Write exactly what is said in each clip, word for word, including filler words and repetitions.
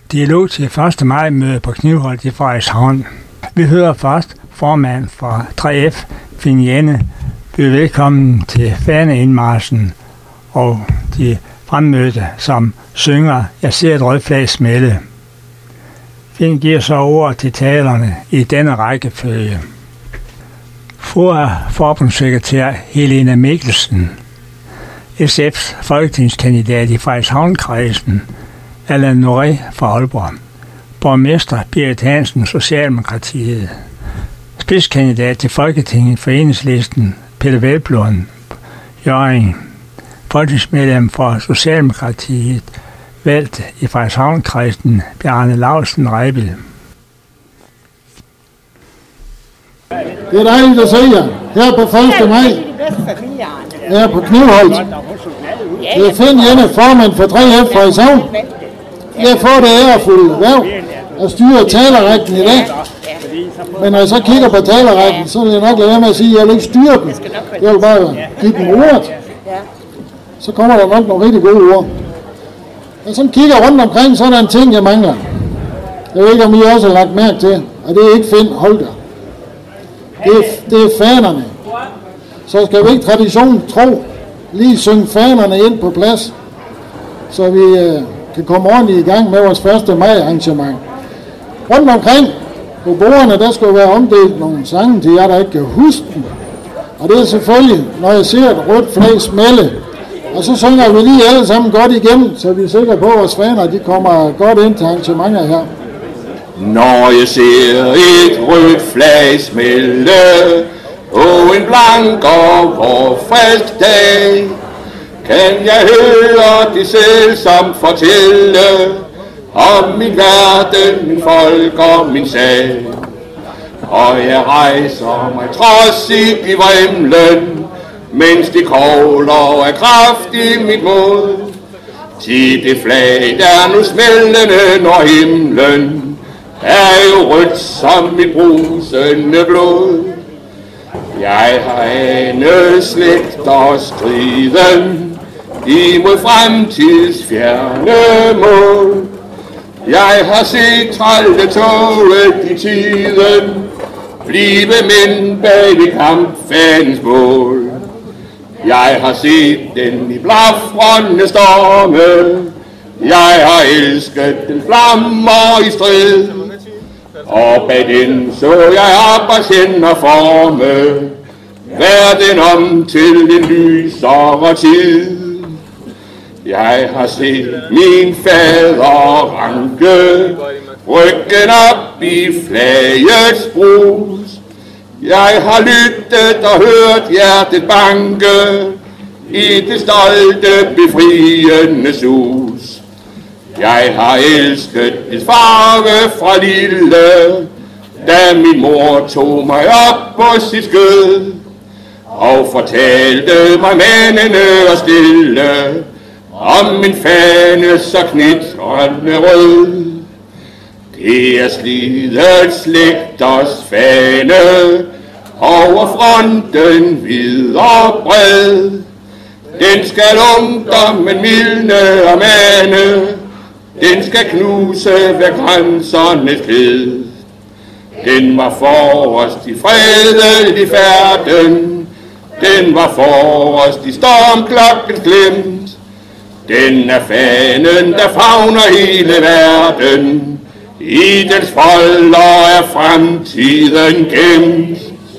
Dialog til første maj møde på Knivholt i Frederikshavn. Vi hører først formand for tre F, Finn Jenne, byde velkommen til faneindmarchen og de fremmødte, som synger Jeg ser et rødt flag smelle. Finn giver så ord til talerne i denne rækkefølge. F O A forbundssekretær Helena Mikkelsen, S F's folketingskandidat i Frederikshavn-kredsen, Allan Noré fra Aalborg, borgmester Berit Hansen, Socialdemokratiet, spidskandidat til Folketinget for Enhedslisten, Peter Velblom, Hjørring, folketingsmedlem for Socialdemokratiet, valgt i Frederikshavn-kredsen, Bjarne Laustsen Reibel. Det er dejligt at se jer her på første maj, her på Knivholt. Det er Finn Jenne, formand for tre F Frederikshavn. Jeg får det ærefulde værv at styre talerrækken i dag. Men når jeg så kigger på talerrækken, så vil jeg nok lade være med at sige, at jeg vil ikke styre den. Jeg vil bare give den ordet. Så kommer der nok nogle rigtig gode ord. Og så kigger rundt omkring, så er der en ting, jeg mangler. Jeg ved ikke, om I også har lagt mærke til, og det er ikke Finn Holger. Det er, det er fanerne. Så skal vi ikke traditionen tro, lige synge fanerne ind på plads, så vi øh, kan komme ordentligt i gang med vores første maj arrangement. Rundt omkring på bordene, der skal være omdelt nogle sange til jer, der ikke kan huske dem. Og det er selvfølgelig, når jeg ser et rødt flag smelle. Og så synger vi lige alle sammen godt igennem, så vi er sikre på, at vores faner de kommer godt ind til arrangementer her. Når jeg ser et rødt flag smelle og en blank og vor frisk dag, kan jeg høre det selv som fortælle om min verden, min folk og min sag. Og jeg rejser mig trodsigt i vrimlen, mens det kogler af kraft i mit mod, til det flag, der nu smældende når himlen er jo rødt som mit brusende blod. Jeg har anet slægt og striden imod fremtids fjerne mål. Jeg har set træletoget i tiden blive mænd bag ved kampfans bål. Jeg har set den i blafrende storme. Jeg har elsket den flammer i strid, og bag den så jeg op og hænder forme verden om til en lysere tid. Jeg har set min fader ranke ryggen op i flagets brus. Jeg har lyttet og hørt hjertet banke i det stolte befriende sus. Jeg har elsket et farve fra lille, da min mor tog mig op på sit skød og fortalte mig mandende og stille om min fane så knitrende rød. Det er slidet slægters fane over fronten hvid og bred. Den skal ungdommen mildne og mane, den skal knuse ved grænsernes kæde. Den var forrest i fredelig færden, den var forrest i stormklokkens glimt. Den er fanen, der favner hele verden, i dens folder er fremtiden gemt.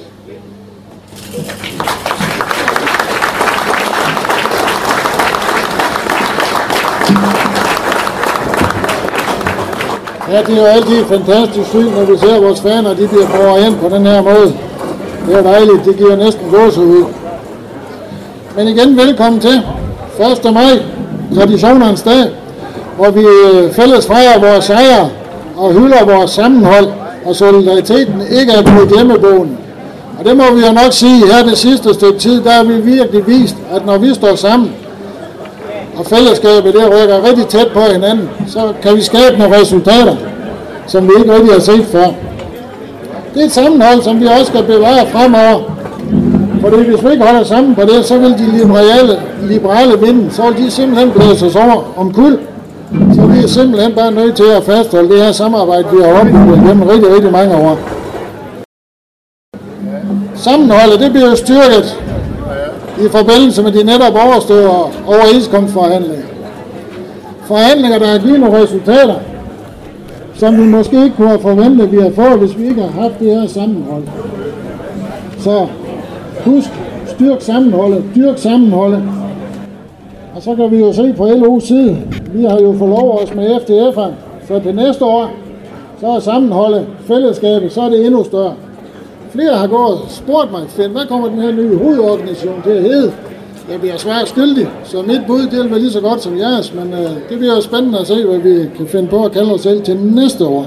Ja, det er jo altid fantastisk syn, når vi ser vores faner, de bliver båret ind på den her måde. Det er dejligt, det giver næsten gåsehud. Men igen, velkommen til første maj, traditionernes dag, hvor vi fælles fejrer vores sejre og hylder vores sammenhold, og solidariteten ikke er blevet glemmebogen. Og det må vi jo nok sige, her det sidste stykke tid, der har vi virkelig vist, at når vi står sammen, og fællesskabet det rykker rigtig tæt på hinanden, så kan vi skabe nogle resultater, som vi ikke rigtig har set før. Det er et sammenhold, som vi også skal bevare fremover. Fordi hvis vi ikke holder sammen på det, så vil de liberale, liberale vinde, så vil de simpelthen blæse os over om kul. Så vi er simpelthen bare nødt til at fastholde det her samarbejde, vi har opbygget gennem rigtig, rigtig mange år. Sammenholdet, det bliver styrket i forbindelse med de netop overståede overenskomstforhandlinger. Forhandlinger, der har givet nogle resultater, som vi måske ikke kunne have forventet, at vi har fået, hvis vi ikke har haft det her sammenhold. Så husk, styrk sammenholdet, dyrk sammenholdet. Og så kan vi jo se på L O's side, vi har jo forlovet os med F D F'eren, så til næste år, så er sammenholdet, fællesskabet, så er det endnu større. Flere har gået og spurgt mig, Finn, hvad kommer den her nye hovedorganisation til at hedde? Jeg bliver svært skyldig, så mit bud det vil være lige så godt som jeres, men øh, det bliver jo spændende at se, hvad vi kan finde på at kalde os selv til næste år.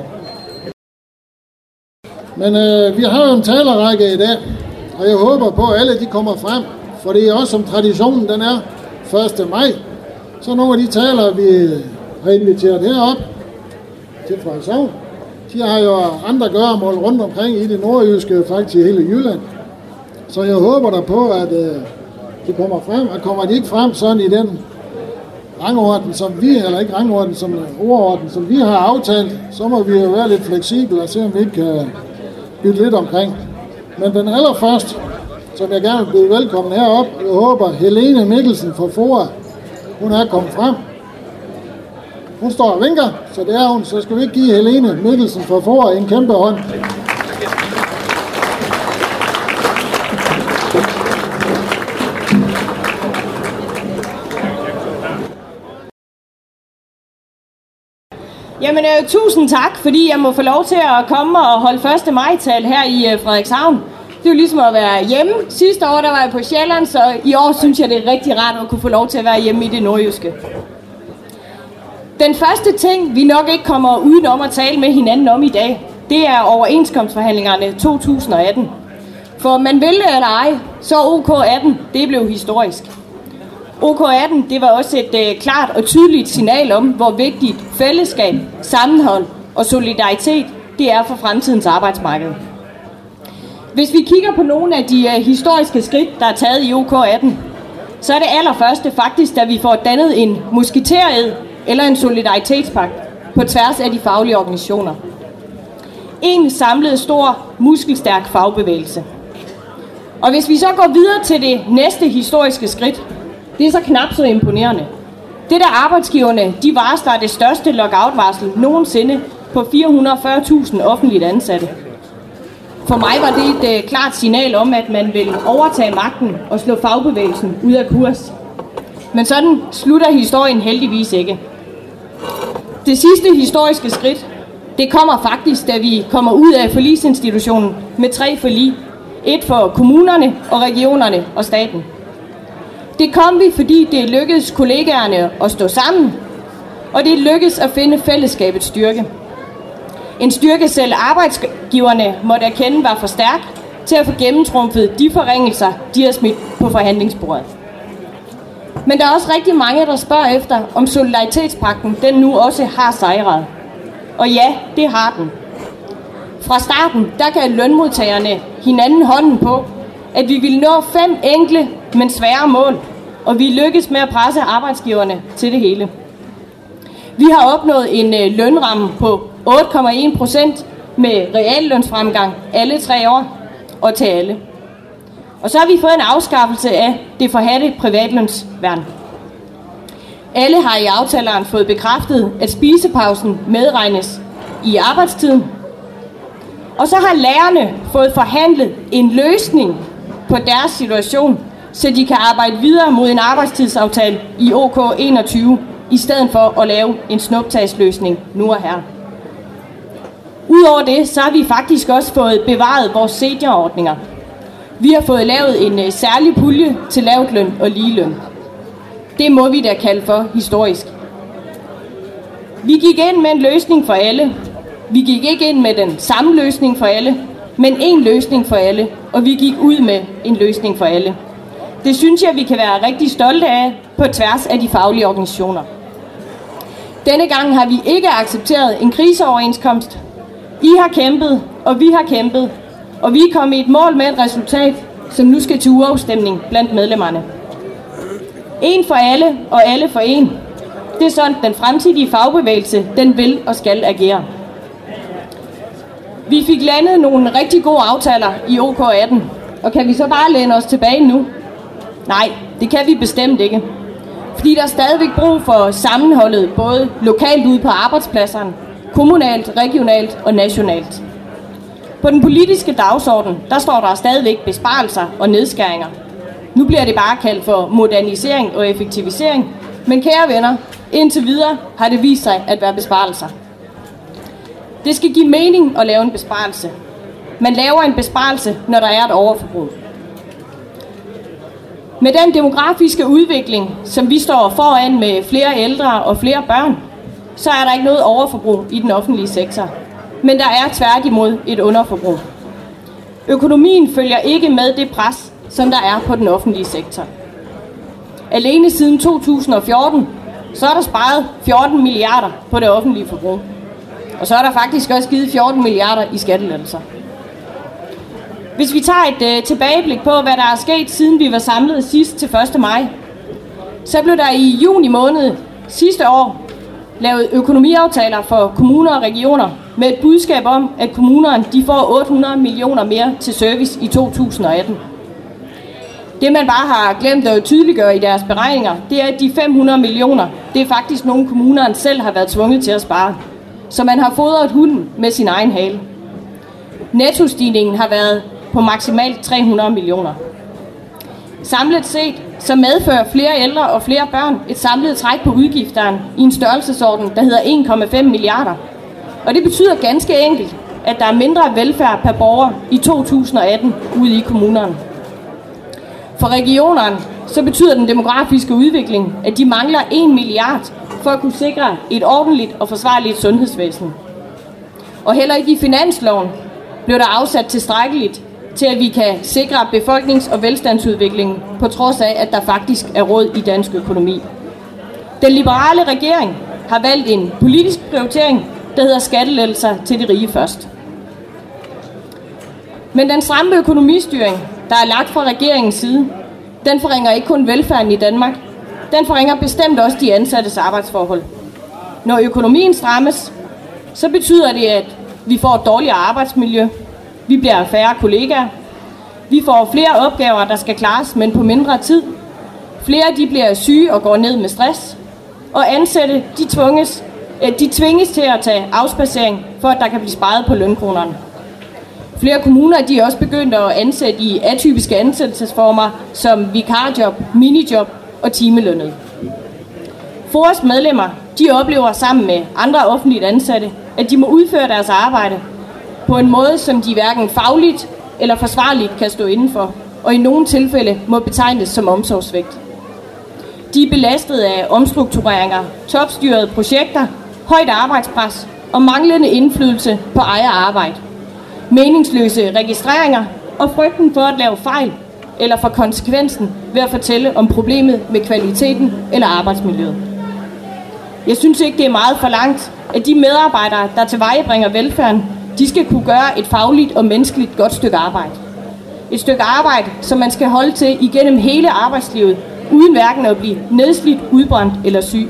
Men øh, vi har jo en talerrække i dag, og jeg håber på, at alle de kommer frem, for det er også som traditionen den er første maj. Så nogle af de talere, vi har inviteret herop til Frederikshavn, de har jo andre gøremål rundt omkring i det nordjyske, faktisk i hele Jylland. Så jeg håber der på, at øh, de kommer frem, og kommer de ikke frem sådan i den rangorden, som vi, eller ikke rangorden, som ordorden, som vi har aftalt, så må vi jo være lidt fleksible og se, om vi ikke kan bytte lidt omkring. Men den allerførste, som jeg gerne vil byde velkommen herop, jeg håber Helene Mikkelsen fra FOA, hun er kommet frem. Hun står og vinker, så det er hun, så skal vi ikke give Helene Mikkelsen fra FOA en kæmpe hånd. Jamen, øh, tusind tak, fordi jeg må få lov til at komme og holde første maj-tal her i øh, Frederikshavn. Det er jo ligesom at være hjemme. Sidste år der var jeg på Sjælland, så i år synes jeg, det er rigtig rart at kunne få lov til at være hjemme i det nordjyske. Den første ting, vi nok ikke kommer udenom at tale med hinanden om i dag, det er overenskomstforhandlingerne to tusind og atten. For man vil det eller ej, så O K atten, det blev historisk. O K atten, det var også et øh, klart og tydeligt signal om, hvor vigtigt fællesskab, sammenhold og solidaritet, det er for fremtidens arbejdsmarked. Hvis vi kigger på nogle af de øh, historiske skridt, der er taget i O K atten, så er det allerførste faktisk, da vi får dannet en musketered eller en solidaritetspagt på tværs af de faglige organisationer. En samlet stor, muskelstærk fagbevægelse. Og hvis vi så går videre til det næste historiske skridt, det er så knap så imponerende. Det der arbejdsgiverne, de varsler det største lockout-varsel nogensinde på fire hundrede og fyrre tusind offentligt ansatte. For mig var det et uh, klart signal om, at man vil overtage magten og slå fagbevægelsen ud af kurs. Men sådan slutter historien heldigvis ikke. Det sidste historiske skridt, det kommer faktisk, da vi kommer ud af forligsinstitutionen med tre forlig. Et for kommunerne og regionerne og staten. Det kom vi, fordi det lykkedes kollegaerne at stå sammen, og det lykkedes at finde fællesskabets styrke. En styrke selv arbejdsgiverne måtte erkende var for stærk til at få gennemtrumfet de forringelser, de har smidt på forhandlingsbordet. Men der er også rigtig mange, der spørger efter, om solidaritetspagten den nu også har sejret. Og ja, det har den. Fra starten, der gav lønmodtagerne hinanden hånden på, at vi ville nå fem enkle, men svære mål, og vi lykkedes med at presse arbejdsgiverne til det hele. Vi har opnået en øh, lønramme på otte komma en procent med reallønsfremgang alle tre år og til alle. Og så har vi fået en afskaffelse af det forhadte privatlønsværn. Alle har i aftaleren fået bekræftet, at spisepausen medregnes i arbejdstiden. Og så har lærerne fået forhandlet en løsning på deres situation, så de kan arbejde videre mod en arbejdstidsaftale i O K enogtyve, i stedet for at lave en snuptagsløsning nu og her. Udover det, så har vi faktisk også fået bevaret vores seniorordninger. Vi har fået lavet en uh, særlig pulje til lavtløn og ligeløn. Det må vi da kalde for historisk. Vi gik ind med en løsning for alle. Vi gik ikke ind med den samme løsning for alle, men en løsning for alle, og vi gik ud med en løsning for alle. Det synes jeg, vi kan være rigtig stolte af på tværs af de faglige organisationer. Denne gang har vi ikke accepteret en kriseoverenskomst. I har kæmpet, og vi har kæmpet, og vi er kommet i et mål med et resultat, som nu skal til uafstemning blandt medlemmerne. En for alle, og alle for en. Det er sådan, den fremtidige fagbevægelse, den vil og skal agere. Vi fik landet nogle rigtig gode aftaler i O K atten, og kan vi så bare læne os tilbage nu? Nej, det kan vi bestemt ikke. Fordi der er stadigvæk brug for sammenholdet, både lokalt ude på arbejdspladserne, kommunalt, regionalt og nationalt. På den politiske dagsorden, der står der stadigvæk besparelser og nedskæringer. Nu bliver det bare kaldt for modernisering og effektivisering, men kære venner, indtil videre har det vist sig at være besparelser. Det skal give mening at lave en besparelse. Man laver en besparelse, når der er et overforbrug. Med den demografiske udvikling, som vi står foran med flere ældre og flere børn, så er der ikke noget overforbrug i den offentlige sektor. Men der er tværtimod et underforbrug. Økonomien følger ikke med det pres, som der er på den offentlige sektor. Alene siden to tusind og fjorten, så er der sparet fjorten milliarder på det offentlige forbrug. Og så er der faktisk også givet fjorten milliarder i skattelettelser. Hvis vi tager et øh, tilbageblik på, hvad der er sket, siden vi var samlet sidst til første maj, så blev der i juni måned sidste år lavet økonomiaftaler for kommuner og regioner med et budskab om, at kommunerne de får otte hundrede millioner mere til service i to tusind og atten. Det man bare har glemt at tydeliggøre i deres beregninger, det er, at de fem hundrede millioner, det er faktisk nogle kommunerne selv har været tvunget til at spare. Så man har fodret hunden med sin egen hale. Nettostigningen har været på maksimalt tre hundrede millioner. Samlet set så medfører flere ældre og flere børn et samlet træk på udgifterne i en størrelsesorden, der hedder en komma fem milliarder. Og det betyder ganske enkelt, at der er mindre velfærd per borger i to tusind og atten ude i kommunerne. For regionerne så betyder den demografiske udvikling, at de mangler en milliard for at kunne sikre et ordentligt og forsvarligt sundhedsvæsen. Og heller ikke i finansloven blev der afsat tilstrækkeligt til, at vi kan sikre befolknings- og velstandsudviklingen, på trods af, at der faktisk er råd i dansk økonomi. Den liberale regering har valgt en politisk prioritering, der hedder skattelettelser til de rige først. Men den stramme økonomistyring, der er lagt fra regeringens side, den forringer ikke kun velfærden i Danmark, den forringer bestemt også de ansattes arbejdsforhold. Når økonomien strammes, så betyder det, at vi får et dårligere arbejdsmiljø, vi bliver færre kollegaer, vi får flere opgaver, der skal klares, men på mindre tid. Flere de bliver syge og går ned med stress, og ansatte de, tvunges, de tvinges til at tage afspacering, for at der kan blive sparet på lønkronerne. Flere kommuner de er også begyndt at ansætte i atypiske ansættelsesformer som vikarjob, minijob og timelønnet. Foras medlemmer de oplever sammen med andre offentligt ansatte, at de må udføre deres arbejde på en måde, som de hverken fagligt eller forsvarligt kan stå indenfor, og i nogle tilfælde må betegnes som omsorgssvigt. De er belastet af omstruktureringer, topstyrede projekter, højt arbejdspres og manglende indflydelse på eget arbejde. Meningsløse registreringer og frygten for at lave fejl eller for konsekvensen ved at fortælle om problemet med kvaliteten eller arbejdsmiljøet. Jeg synes ikke, det er meget forlangt, at de medarbejdere, der tilvejebringer velfærden, de skal kunne gøre et fagligt og menneskeligt godt stykke arbejde. Et stykke arbejde, som man skal holde til igennem hele arbejdslivet, uden hverken at blive nedslidt, udbrændt eller syg.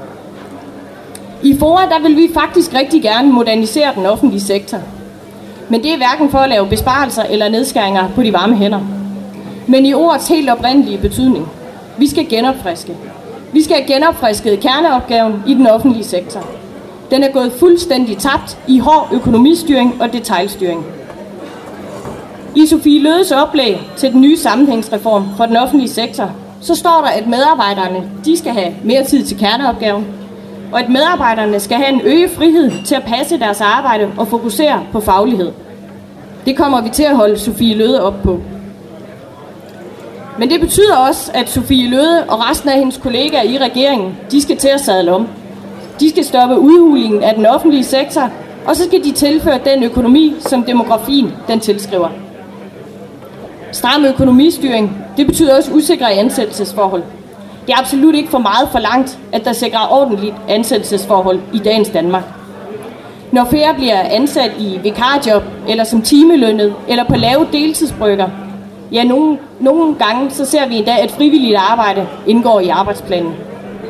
I Fora, der vil vi faktisk rigtig gerne modernisere den offentlige sektor. Men det er hverken for at lave besparelser eller nedskæringer på de varme hænder. Men i ordets helt oprindelige betydning. Vi skal genopfriske. Vi skal have genopfrisket kerneopgaven i den offentlige sektor. Den er gået fuldstændig tabt i hård økonomistyring og detailstyring. I Sophie Løhdes oplæg til den nye sammenhængsreform for den offentlige sektor, så står der, at medarbejderne de skal have mere tid til kerneopgaven, og at medarbejderne skal have en øget frihed til at passe deres arbejde og fokusere på faglighed. Det kommer vi til at holde Sophie Løhde op på. Men det betyder også, at Sophie Løhde og resten af hendes kollegaer i regeringen, de skal til at sadle om. De skal stoppe udhulingen af den offentlige sektor, og så skal de tilføre den økonomi, som demografien den tilskriver. Stram økonomistyring, det betyder også usikre ansættelsesforhold. Det er absolut ikke for meget forlangt, at der sikrer ordentligt ansættelsesforhold i dagens Danmark. Når flere bliver ansat i vikarjob, eller som timelønnet, eller på lave deltidsbrøker, ja, nogle, nogle gange så ser vi endda, at frivilligt arbejde indgår i arbejdsplanen.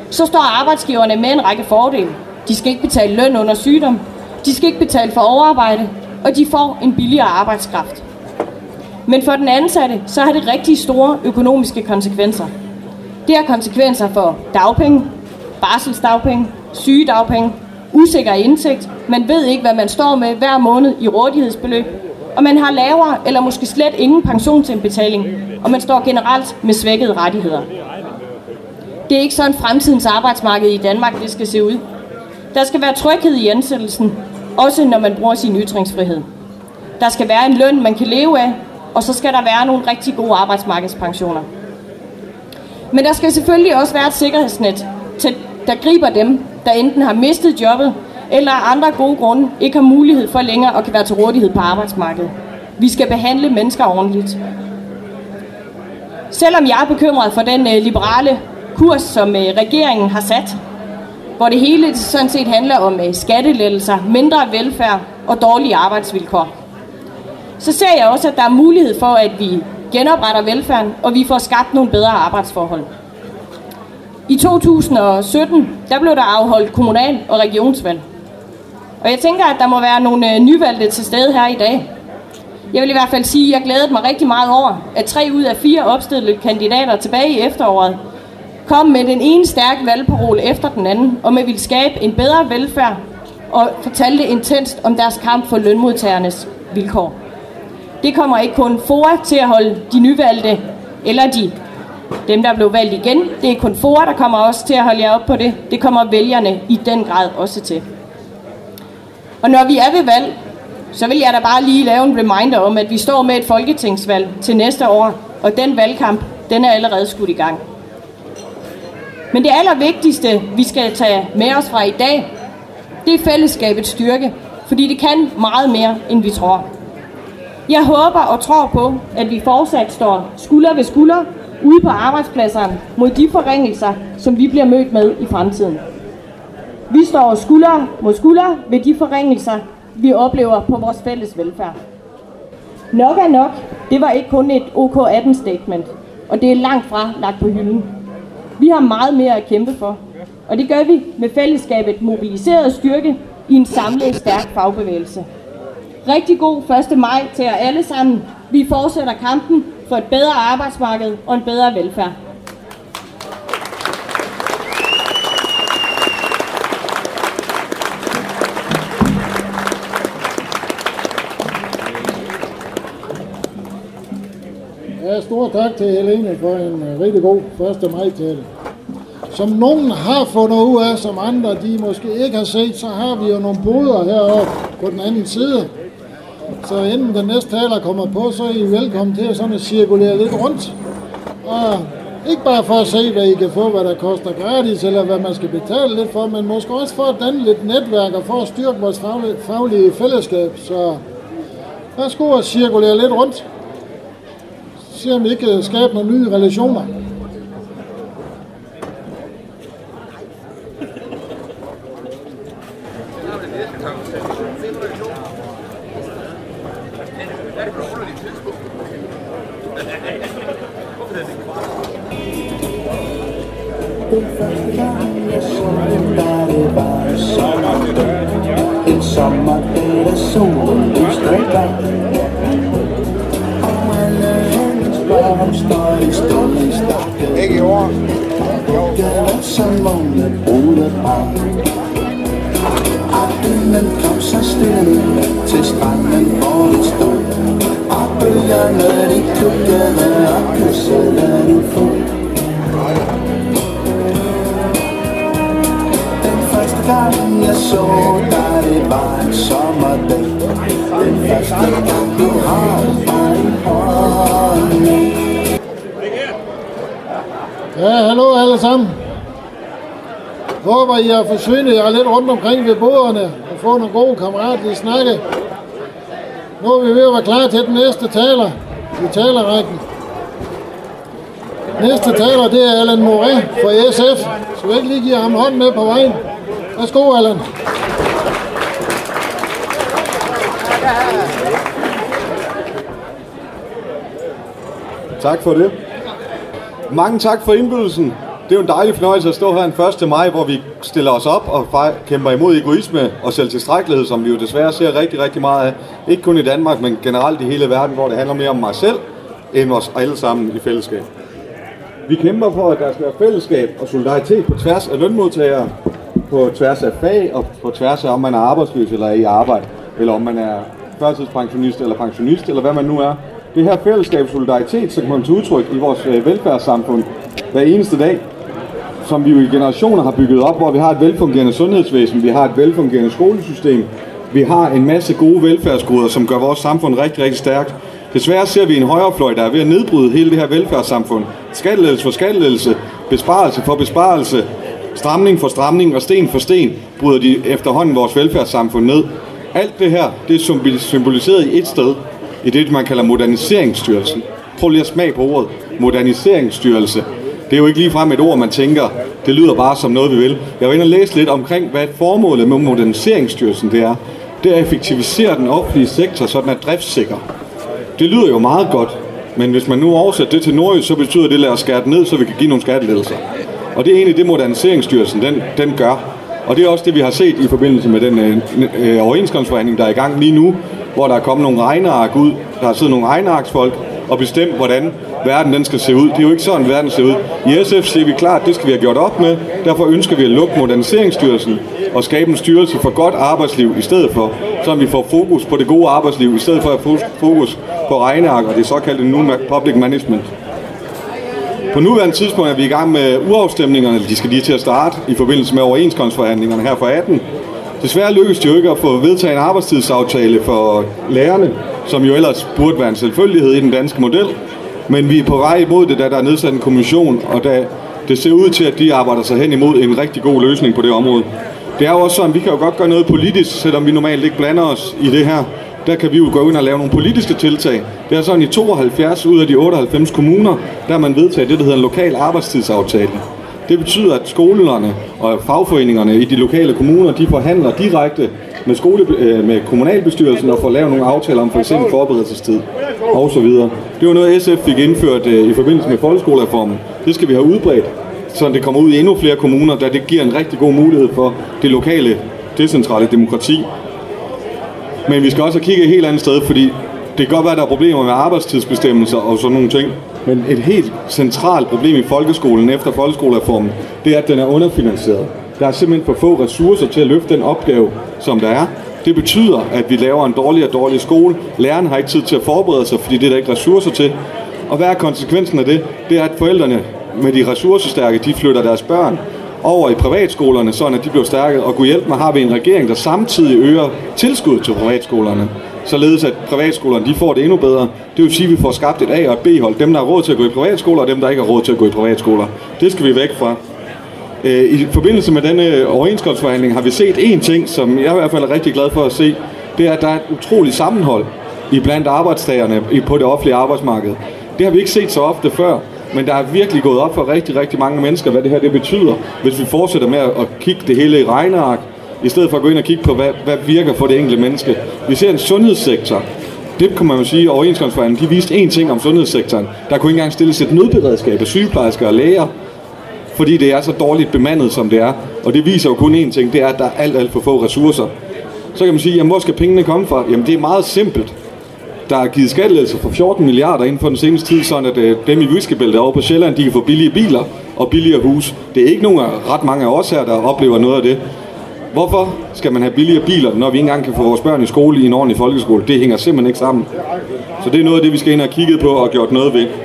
så står arbejdsgiverne med en række fordele. De skal ikke betale løn under sygdom, de skal ikke betale for overarbejde, og de får en billigere arbejdskraft. Men for den ansatte, så har det rigtig store økonomiske konsekvenser. Det har konsekvenser for dagpenge, barselsdagpenge, sygedagpenge, usikker indtægt. Man ved ikke, hvad man står med hver måned i rådighedsbeløb, og man har lavere eller måske slet ingen pensionsindbetaling, og man står generelt med svækkede rettigheder. Det er ikke sådan fremtidens arbejdsmarked i Danmark, det skal se ud. Der skal være tryghed i ansættelsen, også når man bruger sin ytringsfrihed. Der skal være en løn, man kan leve af, og så skal der være nogle rigtig gode arbejdsmarkedspensioner. Men der skal selvfølgelig også være et sikkerhedsnet, der griber dem, der enten har mistet jobbet, eller af andre gode grunde ikke har mulighed for længere at kan være til rådighed på arbejdsmarkedet. Vi skal behandle mennesker ordentligt. Selvom jeg er bekymret for den øh, liberale kurs, som øh, regeringen har sat, hvor det hele sådan set handler om øh, skattelettelser, mindre velfærd og dårlige arbejdsvilkår, så ser jeg også, at der er mulighed for, at vi genopretter velfærden, og vi får skabt nogle bedre arbejdsforhold. I to tusind og sytten, der blev der afholdt kommunal- og regionsvalg. Og jeg tænker, at der må være nogle nyvalgte til stede her i dag. Jeg vil i hvert fald sige, at jeg glædede mig rigtig meget over, at tre ud af fire opstillede kandidater tilbage i efteråret kom med den ene stærke valgparole efter den anden, og med ville skabe en bedre velfærd og fortalte intenst om deres kamp for lønmodtagernes vilkår. Det kommer ikke kun FOA til at holde de nyvalgte, eller de, dem der blev valgt igen. Det er kun FOA, der kommer også til at holde jer op på det. Det kommer vælgerne i den grad også til. Og når vi er ved valg, så vil jeg da bare lige lave en reminder om, at vi står med et folketingsvalg til næste år, og den valgkamp, den er allerede skudt i gang. Men det allervigtigste, vi skal tage med os fra i dag, det er fællesskabets styrke, fordi det kan meget mere, end vi tror. Jeg håber og tror på, at vi fortsat står skulder ved skulder ude på arbejdspladserne mod de forringelser, som vi bliver mødt med i fremtiden. Vi står skulder mod skulder ved de forringelser, vi oplever på vores fælles velfærd. Nok er nok, det var ikke kun et O K atten statement, og det er langt fra lagt på hylden. Vi har meget mere at kæmpe for, og det gør vi med fællesskabet mobiliseret styrke i en samlet stærk fagbevægelse. Rigtig god første maj til jer alle sammen. Vi fortsætter kampen for et bedre arbejdsmarked og en bedre velfærd. Ja, stor tak til Helene for en rigtig god første maj-tale. Som nogen har fundet ud af, som andre de måske ikke har set, så har vi jo nogle boder heroppe på den anden side. Så inden den næste taler kommer på, så er I velkommen til at, sådan at cirkulere lidt rundt. Og ikke bare for at se, hvad I kan få, hvad der koster gratis, eller hvad man skal betale lidt for, men måske også for at danne lidt netværk og for at styrke vores faglige, faglige fællesskab. Så værsgo at cirkulere lidt rundt. Se om I ikke kan skabe nogle nye relationer. Den første gang jeg så dig, det var en sommerdag. En sommerdag, da solen lyste i gang. Og alle hendes blomster i stunden stakket. Ikke i år. Gav som unge brudebarn. Og vinden kom så stille til stranden, hvor vi stod. Og bølgerne de klukkede og kyssede din fod. Første gang jeg så dig, det var en sommerdag. Den første gang du har mig i hånden. Ja, hallo alle sammen. Håber I har forsynet jer lidt rundt omkring ved bordene og få nogle gode kammeratlige snakke. Nu er vi ved at være klar til den næste taler i talerrækken. Næste taler, det er Allan Moret fra S F. Så vi ikke lige give ham hånden med på vejen. Værsgo, Allan. Tak for det. Mange tak for indbydelsen. Det er jo en dejlig fornøjelse at stå her den første maj, hvor vi stiller os op og kæmper imod egoisme og selvtilstrækkelighed, som vi jo desværre ser rigtig, rigtig meget af. Ikke kun i Danmark, men generelt i hele verden, hvor det handler mere om mig selv, end os alle sammen i fællesskab. Vi kæmper for, at der skal være fællesskab og solidaritet på tværs af lønmodtagere, på tværs af fag og på tværs af, om man er arbejdsløs eller er i arbejde, eller om man er førtidspensionist eller pensionist, eller hvad man nu er. Det her fællesskab solidaritet, så kan man til udtryk i vores velfærdssamfund hver eneste dag, som vi jo i generationer har bygget op, hvor vi har et velfungerende sundhedsvæsen, vi har et velfungerende skolesystem, vi har en masse gode velfærdsgoder, som gør vores samfund rigtig, rigtig stærkt. Desværre ser vi en højrefløj, der er ved at nedbryde hele det her velfærdssamfund. Skattelettelse for skattelettelse, besparelse for besparelse, stramning for stramning og sten for sten, bryder de efterhånden vores velfærdssamfund ned. Alt det her, det er symboliseret i et sted, i det, man kalder moderniseringsstyrelsen. Prøv lige at smage på ordet. Moderniseringsstyrelse. Det er jo ikke ligefrem et ord, man tænker, det lyder bare som noget, vi vil. Jeg var inde og læse lidt omkring, hvad formålet med moderniseringsstyrelsen det er. Det er at effektivisere den offentlige sektor, så den er driftssikker. Det lyder jo meget godt, men hvis man nu oversætter det til nordjysk, så betyder det, at lade os skære den ned, så vi kan give nogle skattelettelser. Og det er egentlig det, moderniseringsstyrelsen den, den gør. Og det er også det, vi har set i forbindelse med den øh, overenskomstforhandling, der er i gang lige nu, hvor der er kommet nogle regneark ud, der har siddet nogle regnearksfolk og bestemt, hvordan verden den skal se ud. Det er jo ikke sådan, verden ser ud. I S F siger vi klart, at det skal vi have gjort op med. Derfor ønsker vi at lukke moderniseringsstyrelsen og skabe en styrelse for godt arbejdsliv i stedet for, så vi får fokus på det gode arbejdsliv, i stedet for at få fokus på regneark og det såkaldte New Public Management. På nuværende tidspunkt er vi i gang med urafstemningerne, de skal lige til at starte i forbindelse med overenskomstforhandlingerne her for atten. Desværre lykkedes det jo ikke at få vedtaget en arbejdstidsaftale for lærerne, som jo ellers burde være en selvfølgelighed i den danske model. Men vi er på vej imod det, da der er nedsat en kommission, og da det ser ud til, at de arbejder sig hen imod en rigtig god løsning på det område. Det er jo også sådan, vi kan jo godt gøre noget politisk, selvom vi normalt ikke blander os i det her. Der kan vi jo gå ind og lave nogle politiske tiltag. Det er sådan, i tooghalvfjerds ud af de otteoghalvfems kommuner, der har man vedtaget det, der hedder en lokal arbejdstidsaftale. Det betyder, at skolerne og fagforeningerne i de lokale kommuner, de forhandler direkte med, skole, med kommunalbestyrelsen og får lavet nogle aftaler om for eksempel forberedelsestid og så videre. Det var noget, S F fik indført i forbindelse med folkeskolereformen. Det skal vi have udbredt, så det kommer ud i endnu flere kommuner, da det giver en rigtig god mulighed for det lokale, decentrale demokrati. Men vi skal også kigge et helt andet sted, fordi det kan godt være, at der er problemer med arbejdstidsbestemmelser og sådan nogle ting. Men et helt centralt problem i folkeskolen efter folkeskolereformen, det er, at den er underfinansieret. Der er simpelthen for få ressourcer til at løfte den opgave, som der er. Det betyder, at vi laver en dårlig og dårlig skole. Lærerne har ikke tid til at forberede sig, fordi det er der ikke ressourcer til. Og hvad er konsekvensen af det? Det er, at forældrene med de ressourcestærke, de flytter deres børn over i privatskolerne, sådan at de bliver stærke. Og gud hjælp mig, har vi en regering, der samtidig øger tilskud til privatskolerne, således at privatskolerne de får det endnu bedre. Det vil sige, at vi får skabt et A- og et B-hold. Dem, der har råd til at gå i privatskoler, og dem, der ikke har råd til at gå i privatskoler. Det skal vi væk fra. I forbindelse med denne overenskomstforhandling har vi set én ting, som jeg i hvert fald er rigtig glad for at se. Det er, at der er et utroligt sammenhold i blandt arbejdstagerne på det offentlige arbejdsmarked. Det har vi ikke set så ofte før, men der er virkelig gået op for rigtig, rigtig mange mennesker, hvad det her det betyder, hvis vi fortsætter med at kigge det hele i regneark, i stedet for at gå ind og kigge på, hvad, hvad virker for det enkelte menneske. Vi ser en sundhedssektor. Det kan man jo sige, at overenskomstforhandlingen, de viste én ting om sundhedssektoren. Der kunne ikke engang stilles et nødberedskab af sygeplejersker og læger, fordi det er så dårligt bemandet, som det er. Og det viser jo kun én ting, det er, at der er alt, alt for få ressourcer. Så kan man sige, jamen hvor skal pengene komme fra? Jamen det er meget simpelt. Der er givet skattelettelser for fjorten milliarder inden for den seneste tid, sådan at øh, dem i Whiskybæltet over på Sjælland, de kan få billige biler og billigere huse. Det er ikke nogen af, ret mange af os her, der oplever noget af det. Hvorfor skal man have billigere biler, når vi ikke engang kan få vores børn i skole i en ordentlig folkeskole? Det hænger simpelthen ikke sammen. Så det er noget af det, vi skal ind og kigge på og gjort noget ved.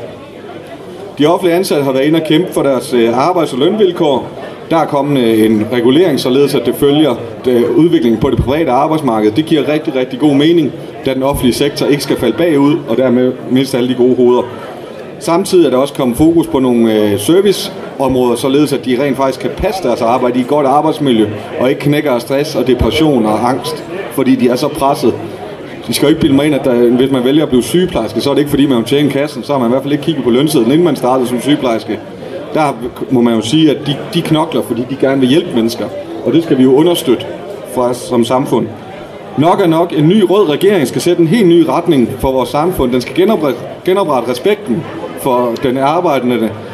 De offentlige ansatte har været inde og kæmpe for deres arbejds- og lønvilkår. Der er kommet en regulering, således at det følger udviklingen på det private arbejdsmarked. Det giver rigtig, rigtig god mening, da den offentlige sektor ikke skal falde bagud, og dermed miste alle de gode hoveder. Samtidig er der også kommet fokus på nogle serviceområder, således at de rent faktisk kan passe deres arbejde i et godt arbejdsmiljø, og ikke knækker af stress og depression og angst, fordi de er så presset. Vi skal jo ikke bilde mig ind, at der, hvis man vælger at blive sygeplejerske, så er det ikke fordi, man vil tjene kassen, så har man i hvert fald ikke kigget på lønsedlen, inden man startede som sygeplejerske. Der må man jo sige, at de, de knokler, fordi de gerne vil hjælpe mennesker, og det skal vi jo understøtte for os som samfund. Nok er nok, en ny rød regering skal sætte en helt ny retning for vores samfund. Den skal genoprette, genoprette respekten for den arbejdende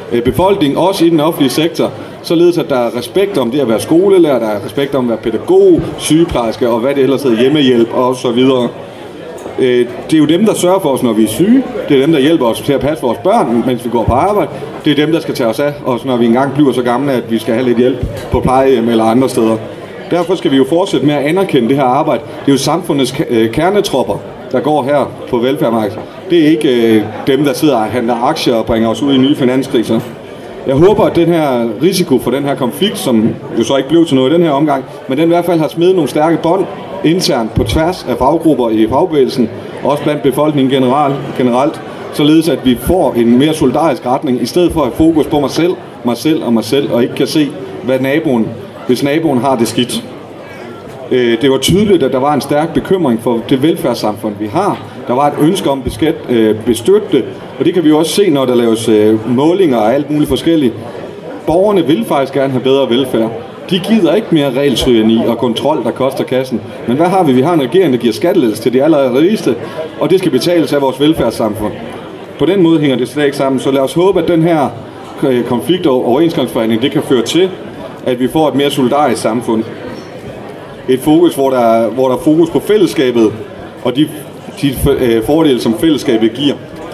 øh, befolkning, også i den offentlige sektor, således at der er respekt om det at være skolelærer, der er respekt om at være pædagog, sygeplejerske og hvad det ellers hedder, hjemmehjælp og så videre. Øh, det er jo dem, der sørger for os, når vi er syge. Det er dem, der hjælper os til at passe vores børn, mens vi går på arbejde. Det er dem, der skal tage os af os, når vi engang bliver så gamle, at vi skal have lidt hjælp på plejehjem eller andre steder. Derfor skal vi jo fortsætte med at anerkende det her arbejde. Det er jo samfundets kernetropper, der går her på velfærdsmarkedet. Det er ikke øh, dem, der sidder og handler aktier og bringer os ud i nye finanskriser. Jeg håber, at den her risiko for den her konflikt, som jo så ikke blev til noget i den her omgang, men den i hvert fald har smidt nogle stærke bånd internt på tværs af faggrupper i fagbevægelsen, også blandt befolkningen generelt, generelt, således at vi får en mere solidarisk retning, i stedet for at have fokus på mig selv, mig selv og mig selv, og ikke kan se, hvad naboen, hvis naboen har det skidt. Det var tydeligt, at der var en stærk bekymring for det velfærdssamfund, vi har. Der var et ønske om at bestøtte det, og det kan vi også se, når der laves målinger og alt muligt forskelligt. Borgerne vil faktisk gerne have bedre velfærd. De gider ikke mere regeltyranni og kontrol, der koster kassen. Men hvad har vi? Vi har en regering, der giver skattelettelse til de allerrigeste, og det skal betales af vores velfærdssamfund. På den måde hænger det slet ikke sammen, så lad os håbe, at den her konflikt og overenskomstforhandling, det kan føre til, at vi får et mere solidarisk samfund. Et fokus, hvor der er, hvor der er fokus på fællesskabet og de, de øh, fordele, som fællesskabet giver.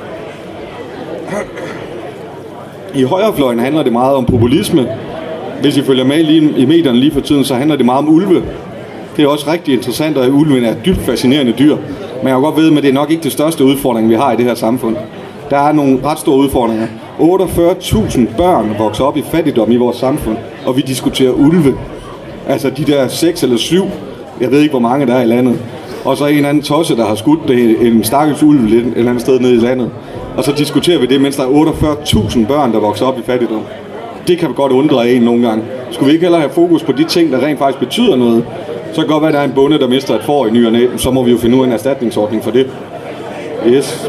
I højrefløjen handler det meget om populisme. Hvis I følger med lige, i medierne lige for tiden, så handler det meget om ulve. Det er også rigtig interessant, at ulven er et dybt fascinerende dyr. Men jeg kan godt ved, at det er nok ikke det største udfordring, vi har i det her samfund. Der er nogle ret store udfordringer. otteogfyrre tusind børn vokser op i fattigdom i vores samfund, og vi diskuterer ulve. Altså de der seks eller syv, jeg ved ikke hvor mange der er i landet. Og så en anden tosse, der har skudt det, en stakkels ulv et eller andet sted nede i landet. Og så diskuterer vi det, mens der er otteogfyrre tusind børn, der vokser op i fattigdom. Det kan godt undre en nogle gange. Skulle vi ikke hellere have fokus på de ting, der rent faktisk betyder noget? Så kan godt være, at der er en bonde, der mister et får i ny og næ, så må vi jo finde ud af en erstatningsordning for det. Yes.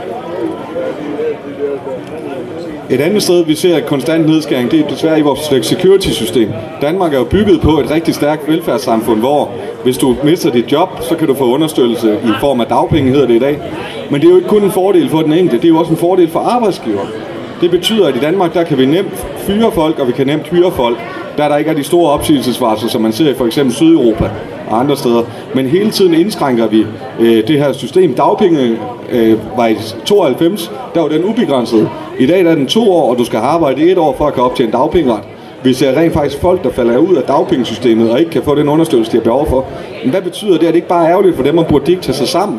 Et andet sted, vi ser et konstant nedskæring, det er desværre i vores security-system. Danmark er jo bygget på et rigtig stærkt velfærdssamfund, hvor hvis du mister dit job, så kan du få understøttelse i form af dagpenge, hedder det i dag. Men det er jo ikke kun en fordel for den enkelte, det er jo også en fordel for arbejdsgiver. Det betyder, at i Danmark, der kan vi nemt fyre folk, og vi kan nemt hyre folk, der der ikke er de store opsigelsesvarsler, som man ser i for eksempel Sydeuropa og andre steder. Men hele tiden indskrænker vi øh, det her system. Dagpenge øh, var i tooghalvfems, der var den ubegrænset. I dag der er den to år, og du skal arbejde et år for at komme op til en dagpengeret. Vi ser rent faktisk folk, der falder ud af dagpengesystemet og ikke kan få den understøttelse, de har behov for. Men hvad betyder det? Er det ikke bare ærgerligt for dem, man burde ikke tage sig sammen?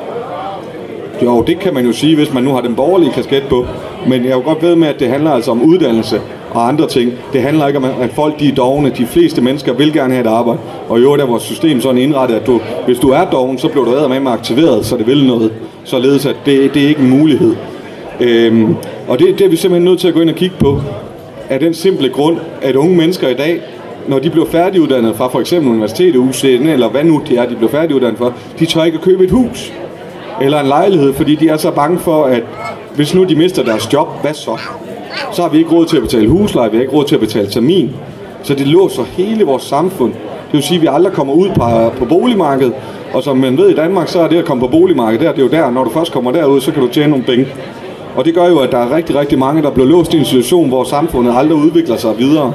Jo, det kan man jo sige, hvis man nu har den borgerlige kasket på. Men jeg er jo godt ved med, at det handler altså om uddannelse og andre ting. Det handler ikke om, at folk de er dovne. De fleste mennesker vil gerne have et arbejde. Og i øvrigt er vores system sådan indrettet, at du, hvis du er doven, så bliver du eddermame aktiveret, så det vil noget. Således at det, det er ikke en mulighed. Øhm, og det, det er vi simpelthen nødt til at gå ind og kigge på. Af den simple grund, at unge mennesker i dag, når de bliver færdiguddannet fra for eksempel universitetet, U C N, eller hvad nu det er, de bliver færdiguddannet for, de tør ikke at købe et hus eller en lejlighed, fordi de er så bange for, at hvis nu de mister deres job, hvad så? Så har vi ikke råd til at betale husleje, vi har ikke råd til at betale termin. Så det låser hele vores samfund. Det vil sige, at vi aldrig kommer ud på, på boligmarkedet, og som man ved i Danmark, så er det at komme på boligmarkedet, der, det er jo der, når du først kommer derud, så kan du tjene nogle penge. Og det gør jo, at der er rigtig, rigtig mange, der bliver låst i en situation, hvor samfundet aldrig udvikler sig videre.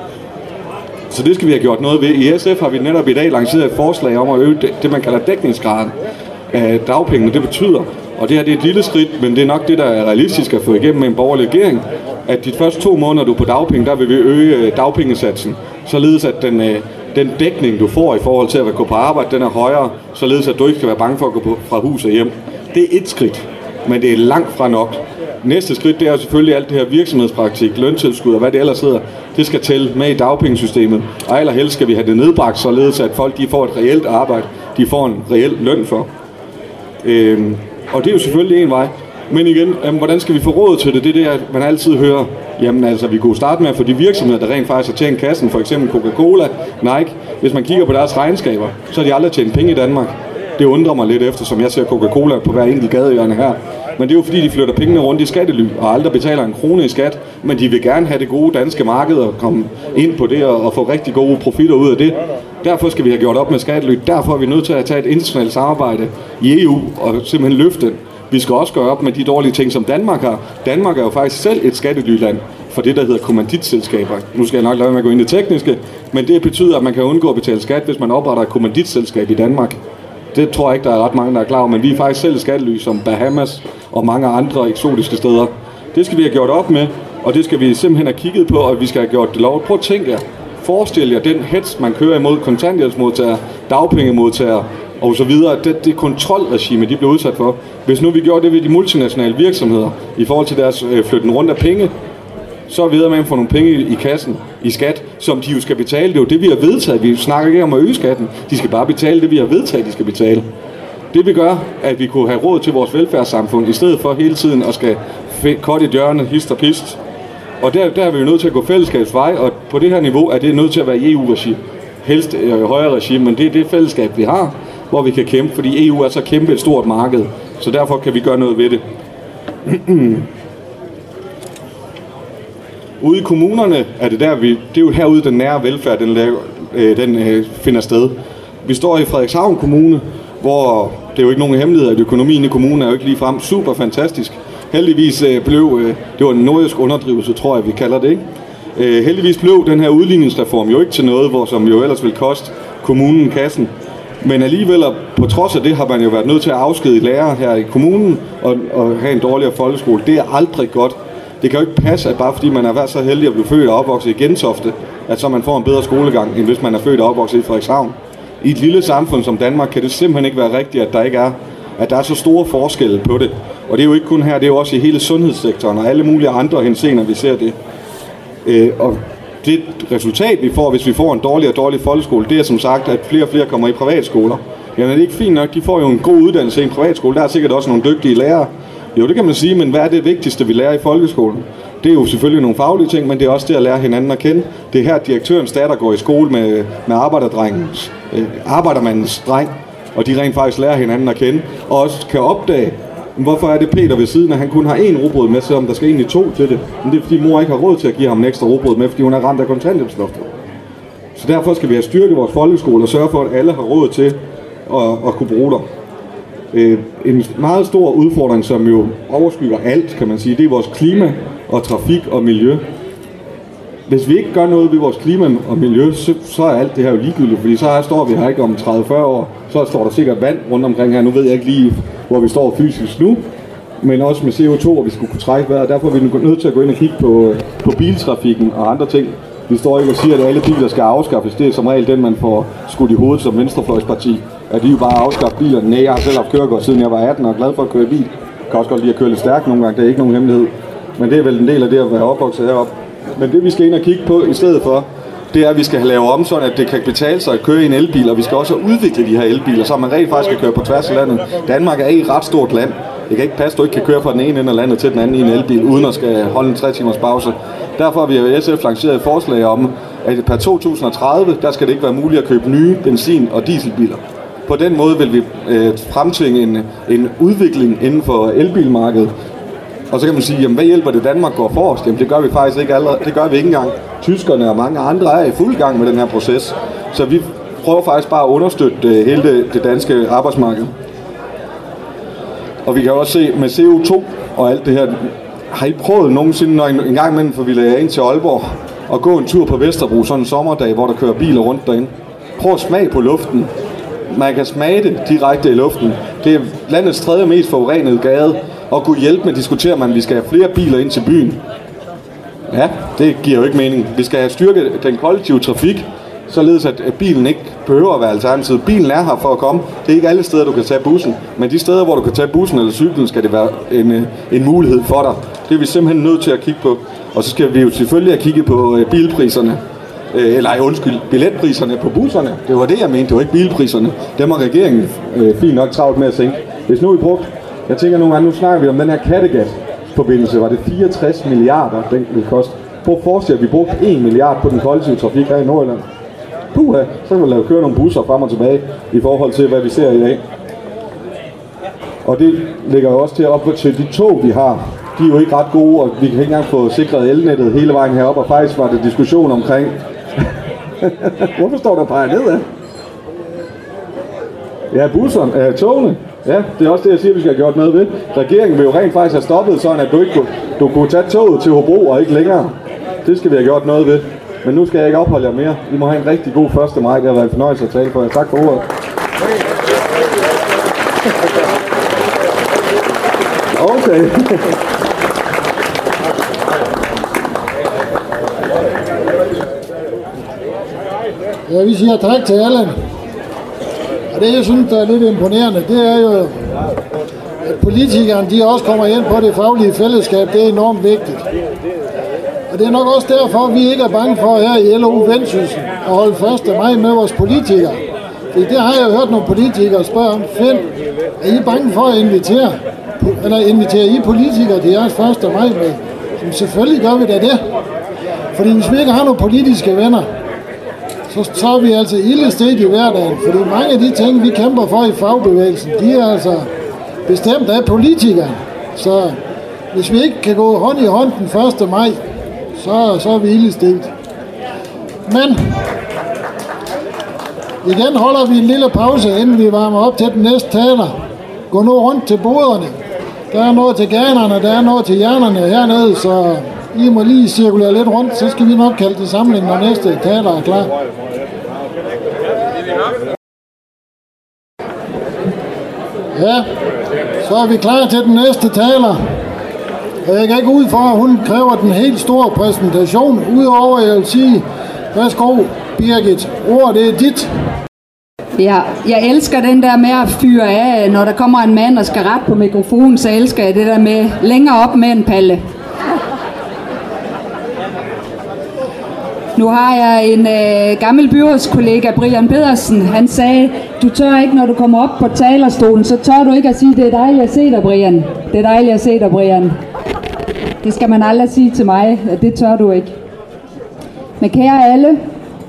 Så det skal vi have gjort noget ved. I S F har vi netop i dag lanceret et forslag om at øge det, det man kalder dækningsgraden af dagpengene. Det betyder, og det her det er et lille skridt, men det er nok det, der er realistisk at få igennem med en borgerlig regering, at de første to måneder, du er på dagpenge, der vil vi øge dagpengesatsen, således at den, den dækning, du får i forhold til at gå på arbejde, den er højere, således at du ikke skal være bange for at gå på, fra hus og hjem. Det er et skridt, men det er langt fra nok. Næste skridt, det er jo selvfølgelig alt det her virksomhedspraktik, løntilskud og hvad det ellers hedder. Det skal tælle med i dagpengesystemet, og allerhelst skal vi have det nedbragt, således at folk de får et reelt arbejde, de får en reel løn for. Øhm, og det er jo selvfølgelig en vej. Men igen, jamen, hvordan skal vi få råd til det? Det er det, man altid hører. Jamen altså, vi kunne starte med at få de virksomheder, der rent faktisk har tjent kassen, for eksempel Coca-Cola, Nike. Hvis man kigger på deres regnskaber, så har de aldrig tjent penge i Danmark. Det undrer mig lidt efter, som jeg ser Coca-Cola på hver enkelt gadehjørne her. Men det er jo fordi, de flytter pengene rundt i skattely og aldrig betaler en krone i skat. Men de vil gerne have det gode danske marked og komme ind på det og få rigtig gode profitter ud af det. Derfor skal vi have gjort op med skattely. Derfor er vi nødt til at tage et internationalt samarbejde i E U og simpelthen løfte Vi skal også gøre op med de dårlige ting, som Danmark har. Danmark er jo faktisk selv et skattelyland for det, der hedder kommanditselskaber. Nu skal jeg nok lade være med at gå ind i det tekniske, men det betyder, at man kan undgå at betale skat, hvis man opretter et kommanditselskab i Danmark. Det tror jeg ikke, der er ret mange, der er klar over, men vi er faktisk selv skattely som Bahamas og mange andre eksotiske steder. Det skal vi have gjort op med, og det skal vi simpelthen have kigget på, og vi skal have gjort det lov. Prøv at tænke jer. Forestil jer den hets, man kører imod kontanthjælpsmodtagere, dagpengemodtagere og så videre. Det, det kontrolregime, de blev udsat for. Hvis nu vi gjorde det ved de multinationale virksomheder i forhold til deres øh, flytten rundt af penge, så er vi ved med at få nogle penge i kassen, i skat, som de jo skal betale. Det er jo det, vi har vedtaget. Vi snakker ikke om at øge skatten. De skal bare betale det, vi har vedtaget, de skal betale. Det vil gøre, at vi kunne have råd til vores velfærdssamfund, i stedet for hele tiden at skal korte et hjørne, hist og pist. Og der, der er vi jo nødt til at gå fællesskabsvej, og på det her niveau er det nødt til at være i E U-regi. Helst øh, højere regi, men det er det fællesskab, vi har, hvor vi kan kæmpe, fordi E U er så kæmpe et stort marked. Så derfor kan vi gøre noget ved det. Ude i kommunerne er det der, vi, det er jo herude, den nære velfærd, den, øh, den øh, finder sted. Vi står i Frederikshavn Kommune, hvor det er jo ikke nogen hemmelighed, at økonomien i kommunen er jo ikke ligefrem super fantastisk. Heldigvis øh, blev, øh, det var en nordisk underdrivelse, tror jeg, vi kalder det, ikke? Øh, heldigvis blev den her udligningsreform jo ikke til noget, hvor som jo ellers ville koste kommunen kassen. Men alligevel, på trods af det, har man jo været nødt til at afskedige lærere her i kommunen og, og have en dårligere folkeskole. Det er aldrig godt. Det kan jo ikke passe, at bare fordi man er været så heldig at blive født og opvokset i Gentofte, at så man får en bedre skolegang, end hvis man er født og opvokset i Frederikshavn. I et lille samfund som Danmark kan det simpelthen ikke være rigtigt, at der ikke er, at der er så store forskelle på det. Og det er jo ikke kun her, det er jo også i hele sundhedssektoren og alle mulige andre henseender, vi ser det. Øh, og det resultat, vi får, hvis vi får en dårlig og dårlig folkeskole, det er som sagt, at flere og flere kommer i privatskoler. Jamen er det ikke fint nok? De får jo en god uddannelse i en privatskole. Der er sikkert også nogle dygtige lærere. Jo, det kan man sige, men hvad er det vigtigste, vi lærer i folkeskolen? Det er jo selvfølgelig nogle faglige ting, men det er også det at lære hinanden at kende. Det er her, direktørens datter går i skole med, med arbejderdrengens, øh, arbejdermandens dreng, og de rent faktisk lærer hinanden at kende, og også kan opdage, hvorfor er det Peter ved siden af, han kun har én rugbrød med, selvom der skal egentlig to til det. Men det er fordi mor ikke har råd til at give ham en ekstra rugbrød med, fordi hun er ramt af kontanthjælpsloftet. Så derfor skal vi have styrket vores folkeskole og sørge for, at alle har råd til at, at kunne bruge der. Øh, en meget stor udfordring, som jo overskygger alt, kan man sige, det er vores klima og trafik og miljø. Hvis vi ikke gør noget ved vores klima og miljø, så, så er alt det her jo ligegyldigt, fordi så her står vi her ikke om tredive til fyrre år, så står der sikkert vand rundt omkring her. Nu ved jeg ikke lige, hvor vi står fysisk nu, men også med C O to, og vi skulle kunne trække vejret. Derfor er vi nødt til at gå ind og kigge på, på biltrafikken og andre ting. Vi står ikke og siger, at alle biler skal afskaffes. Det er som regel den, man får skudt i hovedet som venstrefløjsparti. At de jo bare afskaffe bilerne. Nej, jeg har selv haft kørekort, siden jeg var atten, og er glad for at køre bil. Jeg kan også godt lide at køre lidt stærkt nogle gange, det er ikke nogen hemmelighed. Men det er vel en del af det at være opvokset heroppe. Men det vi skal ind og kigge på i stedet for, det er, at vi skal have lavet om sådan, at det kan betale sig at køre i en elbil, og vi skal også udvikle de her elbiler, så man rent faktisk kan køre på tværs af landet. Danmark er ikke et ret stort land. Det kan ikke passe, at du ikke kan køre fra den ene ende af landet til den anden i en elbil, uden at skal holde en tre timers pause. Derfor har vi i S F lanceret et forslag om, at per to tusind og tredive, der skal det ikke være muligt at købe nye benzin- og dieselbiler. På den måde vil vi øh, fremtvinge en, en udvikling inden for elbilmarkedet. Og så kan man sige, jamen hvad hjælper det Danmark går forrest? Jamen det gør vi faktisk ikke allerede. Det gør vi ikke engang. Tyskerne og mange andre er i fuld gang med den her proces. Så vi prøver faktisk bare at understøtte øh, hele det, det danske arbejdsmarked. Og vi kan også se med C O to og alt det her. Har I prøvet nogensinde, når en, en gang imellem, for vi lader ind til Aalborg, og gå en tur på Vesterbro sådan en sommerdag, hvor der kører biler rundt derinde? Prøv at smage på luften. Man kan smage det direkte i luften. Det er landets tredje mest forurenede gade, og kunne hjælpe med at diskutere, at vi skal have flere biler ind til byen. Ja, det giver jo ikke mening. Vi skal have styrket den kollektive trafik, således at bilen ikke behøver at være alternativet. Bilen er her for at komme. Det er ikke alle steder, du kan tage bussen, men de steder, hvor du kan tage bussen eller cyklen, skal det være en, en mulighed for dig. Det er vi simpelthen nødt til at kigge på. Og så skal vi jo selvfølgelig have kigget på bilpriserne. Eller ej, undskyld, billetpriserne på busserne. Det var det, jeg mente. Det var ikke bilpriserne. Dem har regeringen øh, fint nok travlt med at sænke. Hvis nu I brugte, jeg tænker nogle gange, nu snakker vi om den her Kattegat-forbindelse. Var det fireogtres milliarder, den ville koste. Prøv at forestille, at vi brugte en milliard på den kollektive trafik her i Nordjylland. Puha, så kan vi lave køre nogle busser frem og tilbage i forhold til, hvad vi ser i dag. Og det ligger jo også til op til de tog, vi har. De er jo ikke ret gode, og vi kan ikke engang få sikret elnettet hele vejen herop. Og faktisk var det diskussion omkring... Hvorfor står der bare nedad? Ja, busserne, øh, togene. Ja, det er også det, jeg siger, vi skal have gjort noget ved. Regeringen vil jo rent faktisk have stoppet sådan, at du ikke kunne, du kunne tage toget til Hobro og ikke længere. Det skal vi have gjort noget ved. Men nu skal jeg ikke opholde jer mere. I må have en rigtig god første maj. Det har været en fornøjelse at tale for jer. Tak for ordet. Okay. Ja, vi siger tak til Allan. Og det, jeg synes, der er lidt imponerende, det er jo, at politikerne, de også kommer ind på det faglige fællesskab. Det er enormt vigtigt. Og det er nok også derfor, at vi ikke er bange for her i L O Vendsyssel at holde første maj med vores politikere. Fordi det har jeg hørt nogle politikere spørge om. Finn, er I bange for at invitere, eller invitere I politikere til jeres første maj med? Så selvfølgelig gør vi da det. Fordi hvis vi ikke har nogle politiske venner, så, så er vi altså ildestet i hverdagen. Fordi mange af de ting, vi kæmper for i fagbevægelsen, de er altså bestemt af politikere. Så hvis vi ikke kan gå hånd i hånd den første maj, så, så er vi ildestet. Men igen holder vi en lille pause, inden vi varmer op til den næste taler. Gå nu rundt til boderne. Der er noget til ganerne, der er noget til hjernerne hernede, så I må lige cirkulere lidt rundt, så skal vi nok kalde til samling, når næste taler er klar. Ja, så er vi klar til den næste taler. Og jeg kan ikke ud for, at hun kræver den helt store præsentation. Udover at jeg vil sige, værsgo Birgit, ordet det er dit. Ja, jeg elsker den der med at fyre af, når der kommer en mand og skal rette på mikrofonen, så elsker jeg det der med længere op med en palle. Nu har jeg en øh, gammel byrådskollega, Brian Pedersen. Han sagde, du tør ikke, når du kommer op på talerstolen, så tør du ikke at sige, det er dejligt at se dig, Brian. Det er dejligt at se dig, Brian. Det skal man aldrig sige til mig, at det tør du ikke. Men kære alle,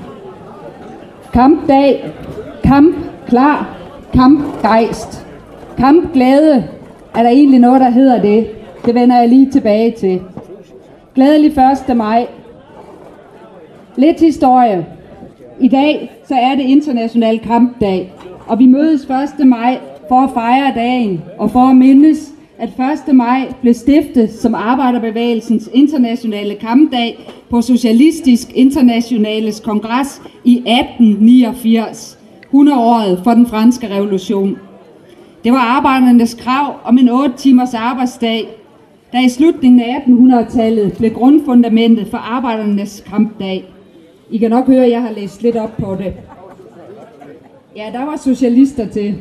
kampdag, kamp klar, kampgejst, kampglæde, er der egentlig noget, der hedder det. Det vender jeg lige tilbage til. Glædelig første maj. Lidt historie. I dag så er det international kampdag, og vi mødes første maj for at fejre dagen og for at mindes, at første maj blev stiftet som Arbejderbevægelsens internationale kampdag på Socialistisk Internationales Kongres i atten niogfirs, hundrede-året for den franske revolution. Det var arbejdernes krav om en otte timers arbejdsdag, der i slutningen af attenhundredetallet blev grundfundamentet for arbejdernes kampdag. I kan nok høre, at jeg har læst lidt op på det. Ja, der var socialister til.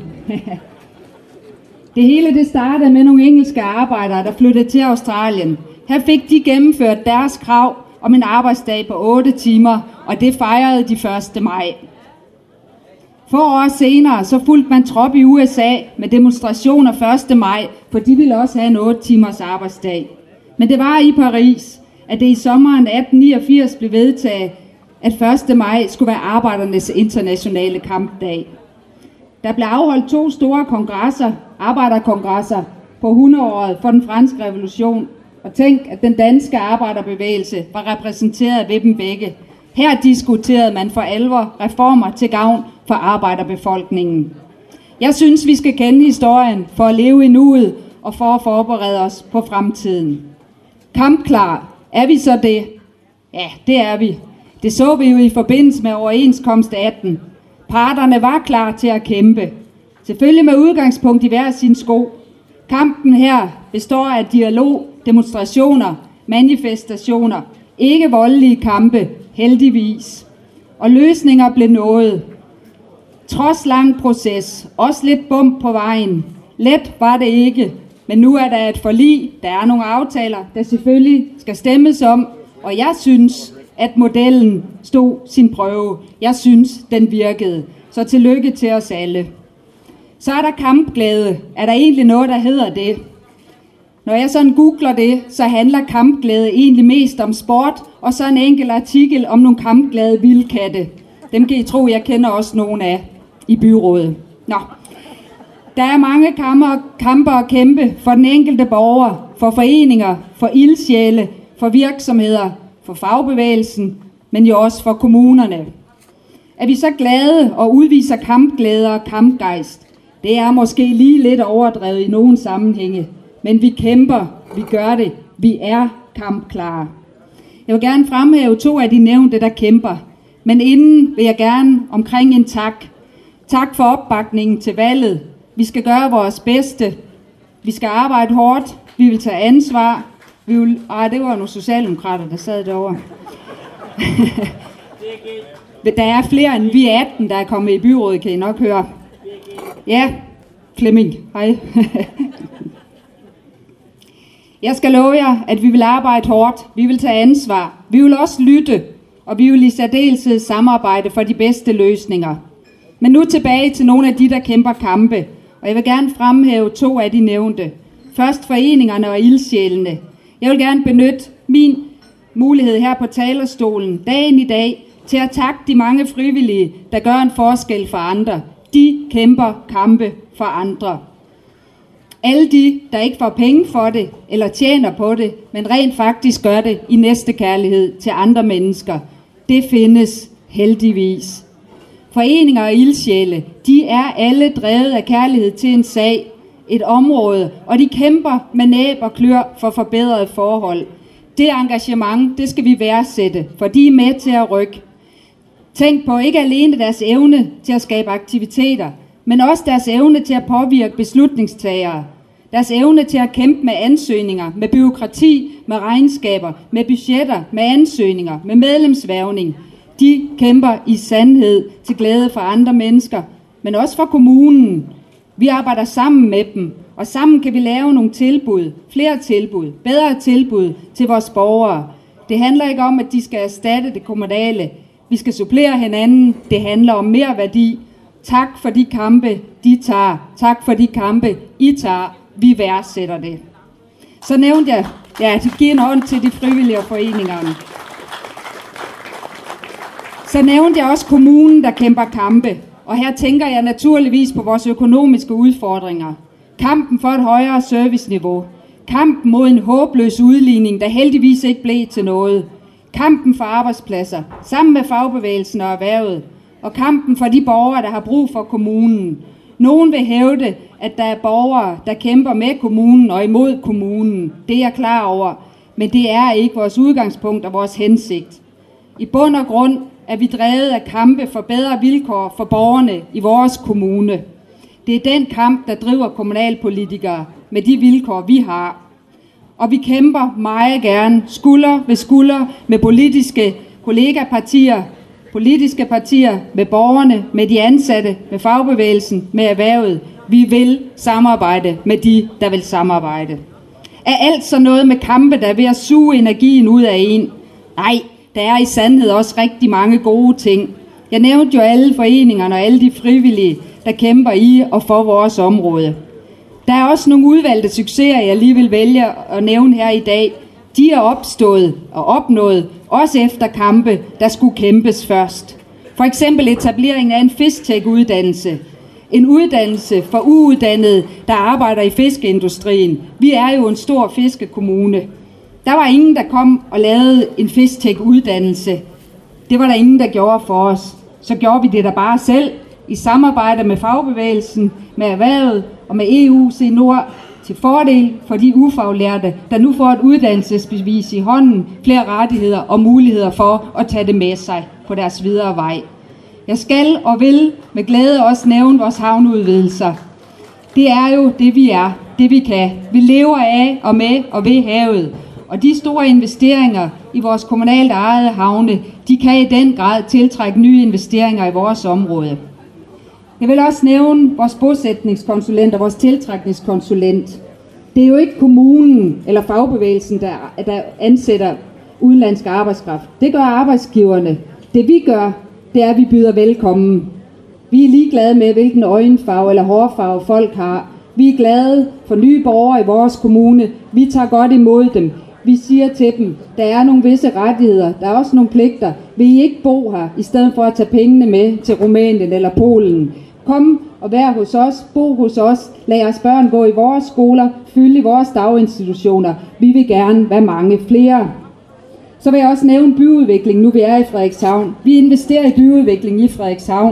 Det hele det startede med nogle engelske arbejdere, der flyttede til Australien. Her fik de gennemført deres krav om en arbejdsdag på otte timer, og det fejrede de første maj. Få år senere så fulgte man trop i U S A med demonstrationer første maj, for de ville også have en otte timers arbejdsdag. Men det var i Paris, at det i sommeren atten niogfirs blev vedtaget, at første maj skulle være arbejdernes internationale kampdag. Der blev afholdt to store kongresser, arbejderkongresser, på hundrede-året for den franske revolution. Og tænk, at den danske arbejderbevægelse var repræsenteret ved dem begge. Her diskuterede man for alvor reformer til gavn for arbejderbefolkningen. Jeg synes, vi skal kende historien for at leve i nuet og for at forberede os på fremtiden. Kampklar. Er vi så det? Ja, det er vi. Det så vi jo i forbindelse med overenskomst atten. Parterne var klar til at kæmpe. Selvfølgelig med udgangspunkt i hver sin sko. Kampen her består af dialog, demonstrationer, manifestationer. Ikke voldelige kampe, heldigvis. Og løsninger blev nået. Trods lang proces, også lidt bump på vejen. Let var det ikke, men nu er der et forlig, der er nogle aftaler, der selvfølgelig skal stemmes om, og jeg synes, at modellen stod sin prøve. Jeg synes, den virkede. Så tillykke til os alle. Så er der kampglæde. Er der egentlig noget, der hedder det? Når jeg sådan googler det, så handler kampglæde egentlig mest om sport, og så en enkelt artikel om nogle kampglade vildkatte. Dem kan I tro, jeg kender også nogle af i byrådet. Nå. Der er mange kamper, kamper at kæmpe for den enkelte borger, for foreninger, for ildsjæle, for virksomheder, for fagbevægelsen, men jo også for kommunerne. Er vi så glade og udviser kampglæde og kampgejst? Det er måske lige lidt overdrevet i nogle sammenhænge, men vi kæmper, vi gør det, vi er kampklare. Jeg vil gerne fremhæve to af de nævnte, der kæmper, men inden vil jeg gerne omkring en tak. Tak for opbakningen til valget. Vi skal gøre vores bedste. Vi skal arbejde hårdt. Vi vil tage ansvar. Vi vil... Ej, det var nogle socialdemokrater, der sad derovre. Der er flere end vi atten, der er kommet i byrådet, kan I nok høre. Ja, Flemming. Hej. Jeg skal love jer, at vi vil arbejde hårdt. Vi vil tage ansvar. Vi vil også lytte. Og vi vil i særdeleshed samarbejde for de bedste løsninger. Men nu tilbage til nogle af de, der kæmper kampe. Og jeg vil gerne fremhæve to af de nævnte. Først foreningerne og ildsjælene. Jeg vil gerne benytte min mulighed her på talerstolen dagen i dag til at takke de mange frivillige, der gør en forskel for andre. De kæmper kampe for andre. Alle de, der ikke får penge for det eller tjener på det, men rent faktisk gør det i næstekærlighed til andre mennesker. Det findes heldigvis. Foreninger og ildsjæle, de er alle drevet af kærlighed til en sag, et område, og de kæmper med næb og klør for forbedrede forhold. Det engagement, det skal vi værdsætte, for de er med til at rykke. Tænk på ikke alene deres evne til at skabe aktiviteter, men også deres evne til at påvirke beslutningstagere. Deres evne til at kæmpe med ansøgninger, med bureaukrati, med regnskaber, med budgetter, med ansøgninger, med medlemsværvning. De kæmper i sandhed til glæde for andre mennesker, men også for kommunen. Vi arbejder sammen med dem, og sammen kan vi lave nogle tilbud, flere tilbud, bedre tilbud til vores borgere. Det handler ikke om, at de skal erstatte det kommunale. Vi skal supplere hinanden. Det handler om mere værdi. Tak for de kampe, de tager. Tak for de kampe, I tager. Vi værdsætter det. Så nævnte jeg, ja, at give en hånd til de frivillige og foreningerne. Så nævnte jeg også kommunen, der kæmper kampe. Og her tænker jeg naturligvis på vores økonomiske udfordringer. Kampen for et højere serviceniveau. Kampen mod en håbløs udligning, der heldigvis ikke blev til noget. Kampen for arbejdspladser, sammen med fagbevægelsen og erhvervet. Og kampen for de borgere, der har brug for kommunen. Nogen vil hævde, at der er borgere, der kæmper med kommunen og imod kommunen. Det er jeg klar over. Men det er ikke vores udgangspunkt og vores hensigt. I bund og grund er vi drevet af kampe for bedre vilkår for borgerne i vores kommune. Det er den kamp, der driver kommunalpolitikere med de vilkår, vi har. Og vi kæmper meget gerne skulder ved skulder med politiske kollegapartier, politiske partier, med borgerne, med de ansatte, med fagbevægelsen, med erhvervet. Vi vil samarbejde med de, der vil samarbejde. Er alt så noget med kampe, der er ved at suge energien ud af en? Nej, der er i sandhed også rigtig mange gode ting. Jeg nævnte jo alle foreningerne og alle de frivillige, der kæmper i og for vores område. Der er også nogle udvalgte succeser, jeg lige vil vælge at nævne her i dag. De er opstået og opnået, også efter kampe, der skulle kæmpes først. For eksempel etableringen af en fisktech-uddannelse. En uddannelse for uuddannede, der arbejder i fiskeindustrien. Vi er jo en stor fiskekommune. Der var ingen, der kom og lavede en fisktech-uddannelse. Det var der ingen, der gjorde for os. Så gjorde vi det der bare selv, i samarbejde med fagbevægelsen, med erhvervet og med E U C Nord, til fordel for de ufaglærte, der nu får et uddannelsesbevis i hånden, flere rettigheder og muligheder for at tage det med sig på deres videre vej. Jeg skal og vil med glæde også nævne vores havneudvidelser. Det er jo det, vi er, det vi kan. Vi lever af og med og ved havet. Og de store investeringer i vores kommunalt ejede havne, de kan i den grad tiltrække nye investeringer i vores område. Jeg vil også nævne vores bosætningskonsulent og vores tiltrækningskonsulent. Det er jo ikke kommunen eller fagbevægelsen, der, der ansætter udenlandsk arbejdskraft. Det gør arbejdsgiverne. Det vi gør, det er, at vi byder velkommen. Vi er ligeglade med, hvilken øjenfarve eller hårfarve folk har. Vi er glade for nye borgere i vores kommune. Vi tager godt imod dem. Vi siger til dem, der er nogle visse rettigheder, der er også nogle pligter. Vil I ikke bo her, i stedet for at tage pengene med til Rumænien eller Polen? Kom og vær hos os, bo hos os, lad jeres børn gå i vores skoler, fylde i vores daginstitutioner. Vi vil gerne være mange flere. Så vil jeg også nævne byudvikling, nu vi er i Frederikshavn. Vi investerer i byudvikling i Frederikshavn.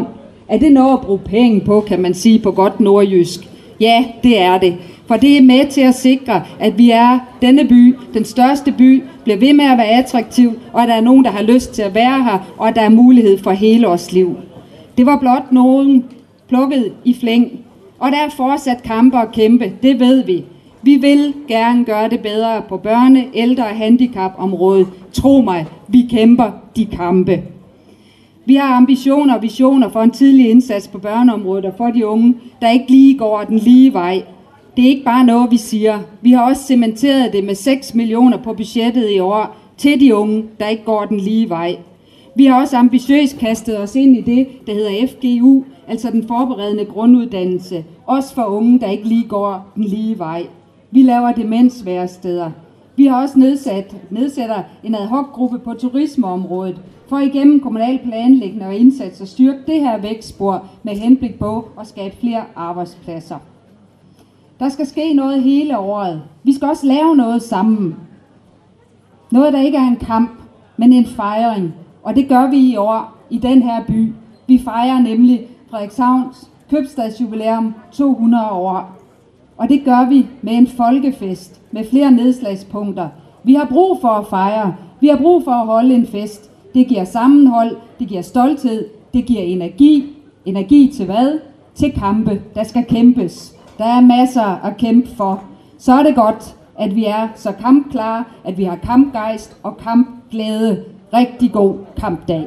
Er det noget at bruge penge på, kan man sige på godt nordjysk? Ja, det er det. For det er med til at sikre, at vi er denne by, den største by, bliver ved med at være attraktiv, og at der er nogen, der har lyst til at være her, og at der er mulighed for hele års liv. Det var blot nogen plukket i flæng, og der er fortsat kampe og kæmpe, det ved vi. Vi vil gerne gøre det bedre på børne-, ældre- og handicapområdet. Tro mig, vi kæmper de kampe. Vi har ambitioner og visioner for en tidlig indsats på børneområdet og for de unge, der ikke lige går den lige vej. Det er ikke bare noget, vi siger. Vi har også cementeret det med seks millioner på budgettet i år til de unge, der ikke går den lige vej. Vi har også ambitiøst kastet os ind i det, der hedder F G U, altså den forberedende grunduddannelse, også for unge, der ikke lige går den lige vej. Vi laver demensværesteder. Vi har også nedsat, nedsætter en ad hoc-gruppe på turismeområdet, for igennem kommunal planlægning og indsats at styrke det her vækstspor med henblik på at skabe flere arbejdspladser. Der skal ske noget hele året. Vi skal også lave noget sammen. Noget, der ikke er en kamp, men en fejring. Og det gør vi i år i den her by. Vi fejrer nemlig Frederikshavns købstadsjubilæum to hundrede år. Og det gør vi med en folkefest med flere nedslagspunkter. Vi har brug for at fejre. Vi har brug for at holde en fest. Det giver sammenhold, det giver stolthed, det giver energi. Energi til hvad? Til kampe, der skal kæmpes. Der er masser at kæmpe for. Så er det godt, at vi er så kampklare, at vi har kampgejst og kampglæde. Rigtig god kampdag.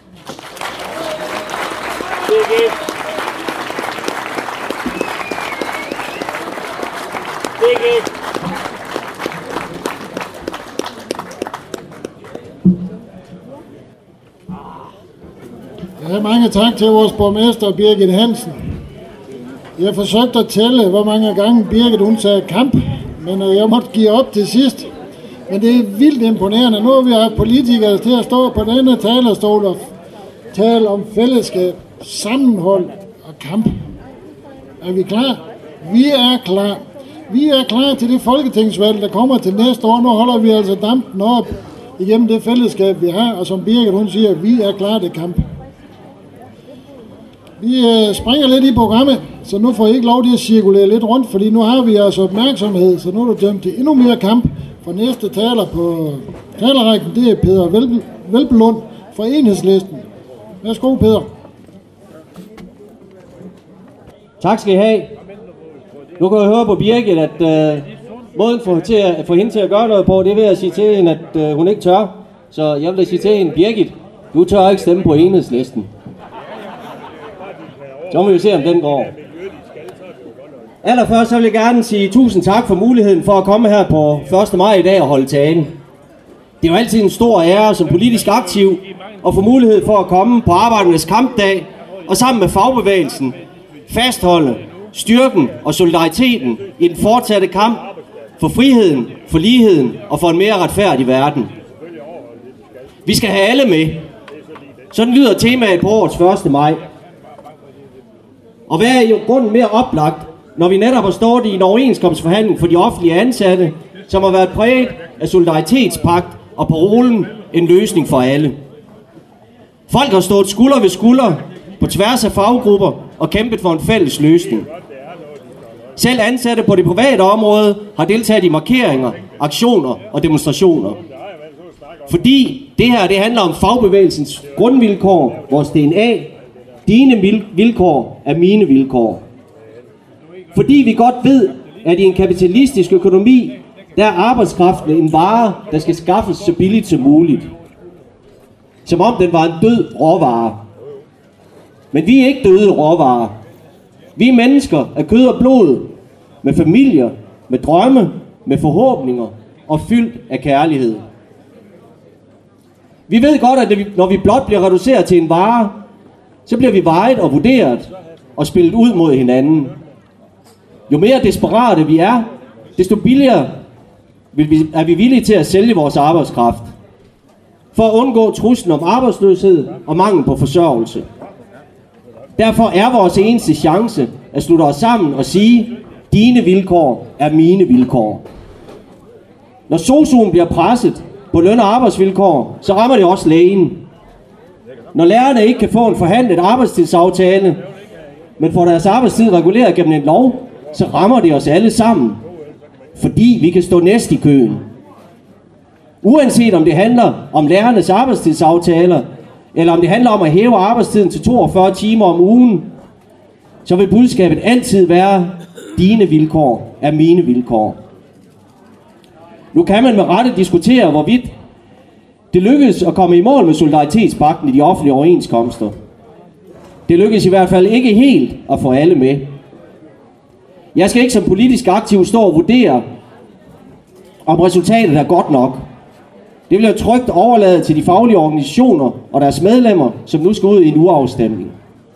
Ja, mange tak til vores borgmester Birgit Hansen. Jeg forsøgte at tælle, hvor mange gange Birgit hun sagde kamp, men jeg måtte give op til sidst. Men det er vildt imponerende. Nu har vi haft politikere til at stå på denne talerstol og tale om fællesskab, sammenhold og kamp. Er vi klar? Vi er klar. Vi er klar til det folketingsvalg, der kommer til næste år. Nu holder vi altså dampen op igennem det fællesskab, vi har, og som Birgit hun siger, vi er klar til kamp. Vi øh, springer lidt i programmet, så nu får I ikke lov til at cirkulere lidt rundt, fordi nu har vi jeres opmærksomhed, så nu er du dømt til endnu mere kamp. For næste taler på talerrækken, det er Peder Hvelplund fra Enhedslisten. Værsgo, Peder. Tak skal I have. Nu kan jeg høre på Birgit, at øh, måden for, til at, for hende til at gøre noget på, det er ved at sige til hende, at øh, hun ikke tør. Så jeg vil da sige til hende, Birgit, du tør ikke stemme på Enhedslisten. Så må vi se, om den går. Allerførst så vil jeg gerne sige tusind tak for muligheden for at komme her på første maj i dag og holde tale. Det er jo altid en stor ære som politisk aktiv at få mulighed for at komme på Arbejdernes Kampdag og sammen med fagbevægelsen fastholde styrken og solidariteten i den fortsatte kamp for friheden, for ligheden og for en mere retfærdig verden. Vi skal have alle med. Sådan lyder temaet på årets første maj. Og hvad er i grunden mere oplagt, når vi netop har stået i en overenskomstforhandling for de offentlige ansatte, som har været præget af solidaritetspagt og parolen en løsning for alle. Folk har stået skulder ved skulder på tværs af faggrupper og kæmpet for en fælles løsning. Selv ansatte på det private område har deltaget i markeringer, aktioner og demonstrationer. Fordi det her det handler om fagbevægelsens grundvilkår, vores D N A. Dine vilkår er mine vilkår. Fordi vi godt ved, at i en kapitalistisk økonomi, der er arbejdskraften en vare, der skal skaffes så billigt som muligt. Som om den var en død råvare. Men vi er ikke døde råvarer. Vi er mennesker af kød og blod, med familier, med drømme, med forhåbninger og fyldt af kærlighed. Vi ved godt, at når vi blot bliver reduceret til en vare, så bliver vi vejet og vurderet og spillet ud mod hinanden. Jo mere desperate vi er, desto billigere er vi villige til at sælge vores arbejdskraft. For at undgå truslen om arbejdsløshed og mangel på forsørgelse. Derfor er vores eneste chance at slutte os sammen og sige, dine vilkår er mine vilkår. Når S O S U'en bliver presset på løn- og arbejdsvilkår, så rammer det også lægen. Når lærerne ikke kan få en forhandlet arbejdstidsaftale, men får deres arbejdstid reguleret gennem en lov, så rammer det os alle sammen, fordi vi kan stå næst i køen. Uanset om det handler om lærernes arbejdstidsaftaler, eller om det handler om at hæve arbejdstiden til toogfyrre timer om ugen, så vil budskabet altid være, dine vilkår er mine vilkår. Nu kan man med rette diskutere, hvorvidt det lykkedes at komme i mål med solidaritetspagten i de offentlige overenskomster. Det lykkedes i hvert fald ikke helt at få alle med. Jeg skal ikke som politisk aktiv stå og vurdere, om resultatet er godt nok. Det vil jeg trygt overlade til de faglige organisationer og deres medlemmer, som nu skal ud i en urafstemning.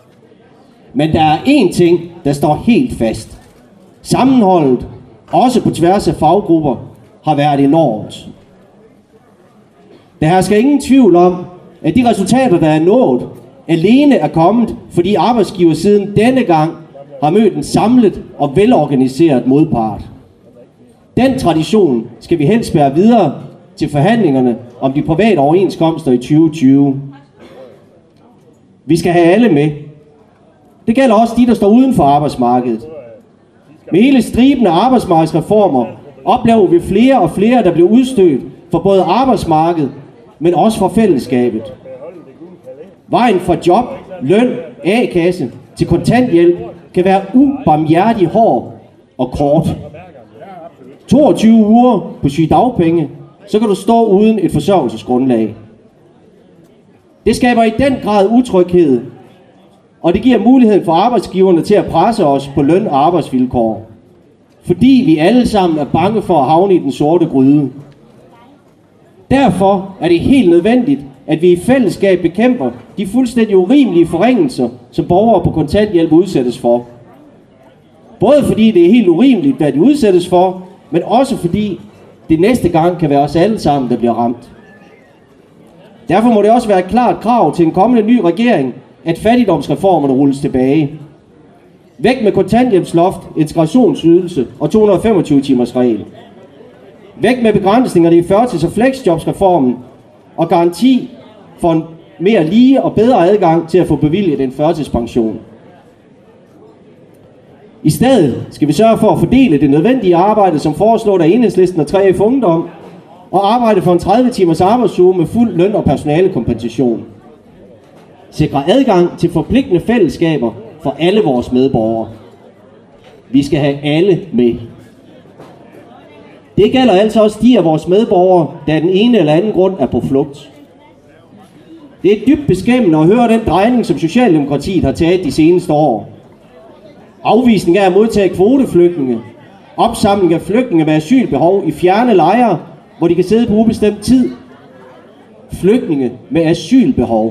Men der er én ting, der står helt fast. Sammenholdet, også på tværs af faggrupper, har været enormt. Der hersker ingen tvivl om, at de resultater, der er nået, alene er kommet, fordi arbejdsgiversiden denne gang har mødt en samlet og velorganiseret modpart. Den tradition skal vi helst bære videre til forhandlingerne om de private overenskomster i tyve tyve. Vi skal have alle med. Det gælder også de, der står uden for arbejdsmarkedet. Med hele striben af arbejdsmarkedsreformer oplever vi flere og flere, der bliver udstødt for både arbejdsmarkedet, men også fra fællesskabet. Vejen fra job, løn, A-kasse til kontanthjælp kan være ubarmhjertig hård og kort. toogtyve uger på sygedagpenge, så kan du stå uden et forsørgelsesgrundlag. Det skaber i den grad utryghed, og det giver muligheden for arbejdsgiverne til at presse os på løn- og arbejdsvilkår. Fordi vi alle sammen er bange for at havne i den sorte gryde. Derfor er det helt nødvendigt, at vi i fællesskab bekæmper de fuldstændig urimelige forringelser, som borgere på kontanthjælp udsættes for. Både fordi det er helt urimeligt, hvad de udsættes for, men også fordi det næste gang kan være os alle sammen, der bliver ramt. Derfor må det også være et klart krav til en kommende ny regering, at fattigdomsreformerne rulles tilbage. Væk med kontanthjælpsloft, integrationsydelse og to hundrede og femogtyve timers regel. Væk med begrænsningerne i førtids- og fleksjobsreformen og garanti for en mere lige og bedre adgang til at få bevilget en førtidspension. I stedet skal vi sørge for at fordele det nødvendige arbejde, som foreslået af Enhedslisten og tre F Ungdom, og arbejde for en tredive timers arbejdsuge med fuld løn og personalekompensation. Sikre adgang til forpligtende fællesskaber for alle vores medborgere. Vi skal have alle med. Det gælder altså også de af vores medborgere, der af den ene eller anden grund er på flugt. Det er dybt beskæmmende at høre den drejning, som Socialdemokratiet har taget de seneste år. Afvisning af at modtage kvoteflygtninge, opsamling af flygtninge med asylbehov i fjerne lejre, hvor de kan sidde på ubestemt tid. Flygtninge med asylbehov.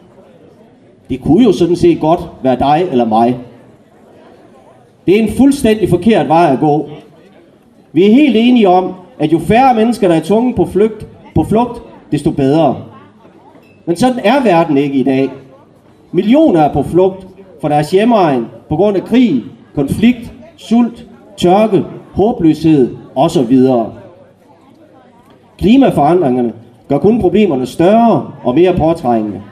Det kunne jo sådan set godt være dig eller mig. Det er en fuldstændig forkert vej at gå. Vi er helt enige om, at jo færre mennesker, der er tvunget på flugt, på flugt, desto bedre. Men sådan er verden ikke i dag. Millioner er på flugt fra deres hjemegn på grund af krig, konflikt, sult, tørke, håbløshed osv. Klimaforandringerne gør kun problemerne større og mere påtrængende.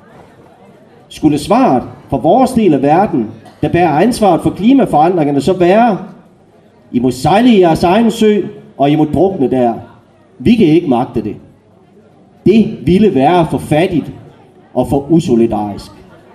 Skulle svaret for vores del af verden, der bærer ansvaret for klimaforandringerne, så være: I må sejle i jeres egen sø, og I må drukne der. Vi kan ikke magte det. Det ville være for fattigt og for usolidarisk.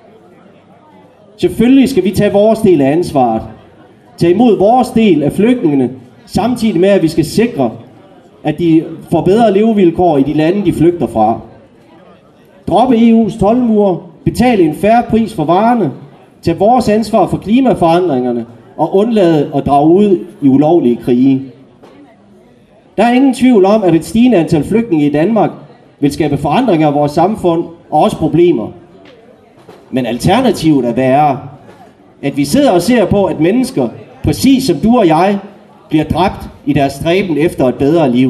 Selvfølgelig skal vi tage vores del af ansvaret. Tage imod vores del af flygtningene, samtidig med at vi skal sikre, at de får bedre levevilkår i de lande, de flygter fra. Droppe E U's toldmure, betale en fair pris for varerne, tage vores ansvar for klimaforandringerne og undlade at drage ud i ulovlige krige. Der er ingen tvivl om, at et stigende antal flygtninge i Danmark vil skabe forandringer af vores samfund og også problemer. Men alternativet er værre, at vi sidder og ser på, at mennesker, præcis som du og jeg, bliver dræbt i deres stræben efter et bedre liv.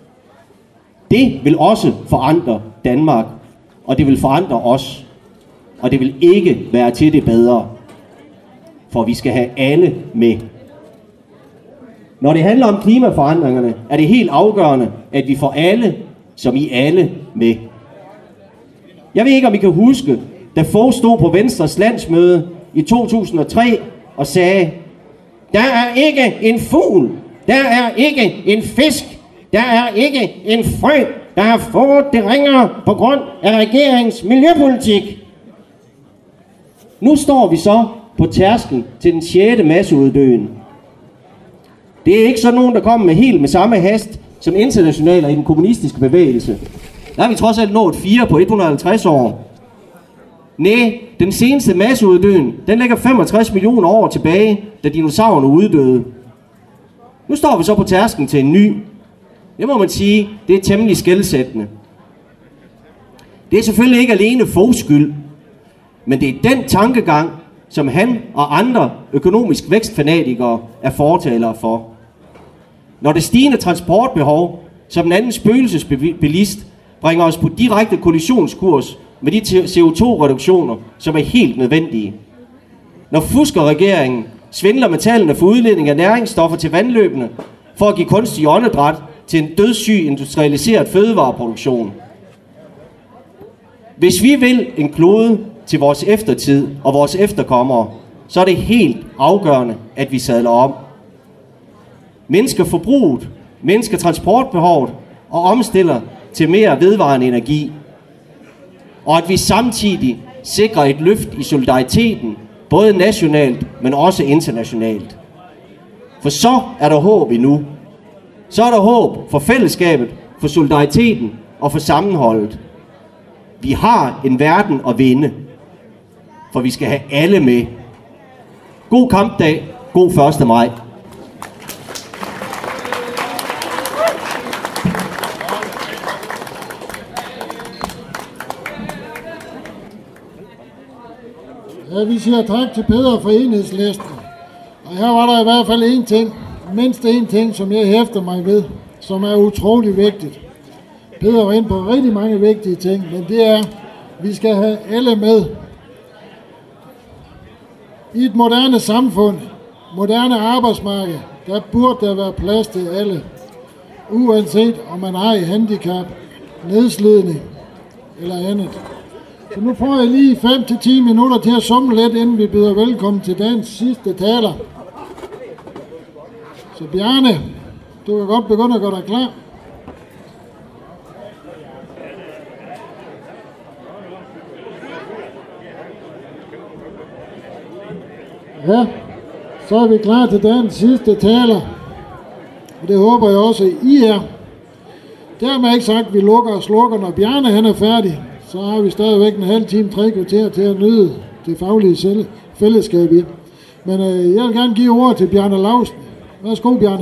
Det vil også forandre Danmark, og det vil forandre os. Og det vil ikke være til det bedre, for vi skal have alle med. Når det handler om klimaforandringerne, er det helt afgørende, at vi får alle, som i alle, med. Jeg ved ikke, om I kan huske, da Fogh stod på Venstres landsmøde i to tusind og tre og sagde, der er ikke en fugl, der er ikke en fisk, der er ikke en frø, der har fået det ringere på grund af regeringens miljøpolitik. Nu står vi så på tærsken til den sjette masseuddøen. Det er ikke sådan nogen, der kommer med helt med samme hast som internationaler i den kommunistiske bevægelse. Der har vi trods alt nået fire på et hundrede og halvtreds år. Næh, den seneste masseuddøen, den ligger femogtres millioner år tilbage, da dinosaurerne uddøde. Nu står vi så på tærsken til en ny. Det må man sige, det er temmelig skelsættende. Det er selvfølgelig ikke alene Foghs skyld, men det er den tankegang, som han og andre økonomisk vækstfanatikere er fortalere for. Når det stigende transportbehov, som en anden spøgelsesbilist, bringer os på direkte kollisionskurs med de C O to reduktioner, som er helt nødvendige. Når fuskerregeringen svindler med tallene for udledning af næringsstoffer til vandløbene, for at give kunstig åndedræt til en dødssyg industrialiseret fødevareproduktion. Hvis vi vil en klode til vores eftertid og vores efterkommere, så er det helt afgørende, at vi sadler om. Mindsker forbruget, mindsker transportbehovet og omstiller til mere vedvarende energi. Og at vi samtidig sikrer et løft i solidariteten, både nationalt, men også internationalt. For så er der håb endnu. Så er der håb for fællesskabet, for solidariteten og for sammenholdet. Vi har en verden at vinde, for vi skal have alle med. God kampdag, god første maj. Ja, vi siger tak til Peder for Enhedslisten. Og her var der i hvert fald en ting, mindst en ting, som jeg hæfter mig ved, som er utrolig vigtigt. Peder var inde på rigtig mange vigtige ting, men det er, at vi skal have alle med. I et moderne samfund, moderne arbejdsmarked, der burde der være plads til alle. Uanset om man har et handicap, nedslidning eller andet. Så nu får jeg lige fem til ti minutter til at summe lidt, inden vi byder velkommen til dagens sidste taler. Så Bjarne, du kan godt begynde at gøre dig klar. Ja, så er vi klar til dagens sidste taler. Og det håber jeg også, I er. Dermed ikke sagt, at vi lukker og slukker, når Bjarne han er færdig. Så har vi stadigvæk en halv time, tre kvarter til at nyde det faglige fællesskab i. Men øh, jeg vil gerne give ordet til Bjarne Lausten. Værsgo, Bjarne.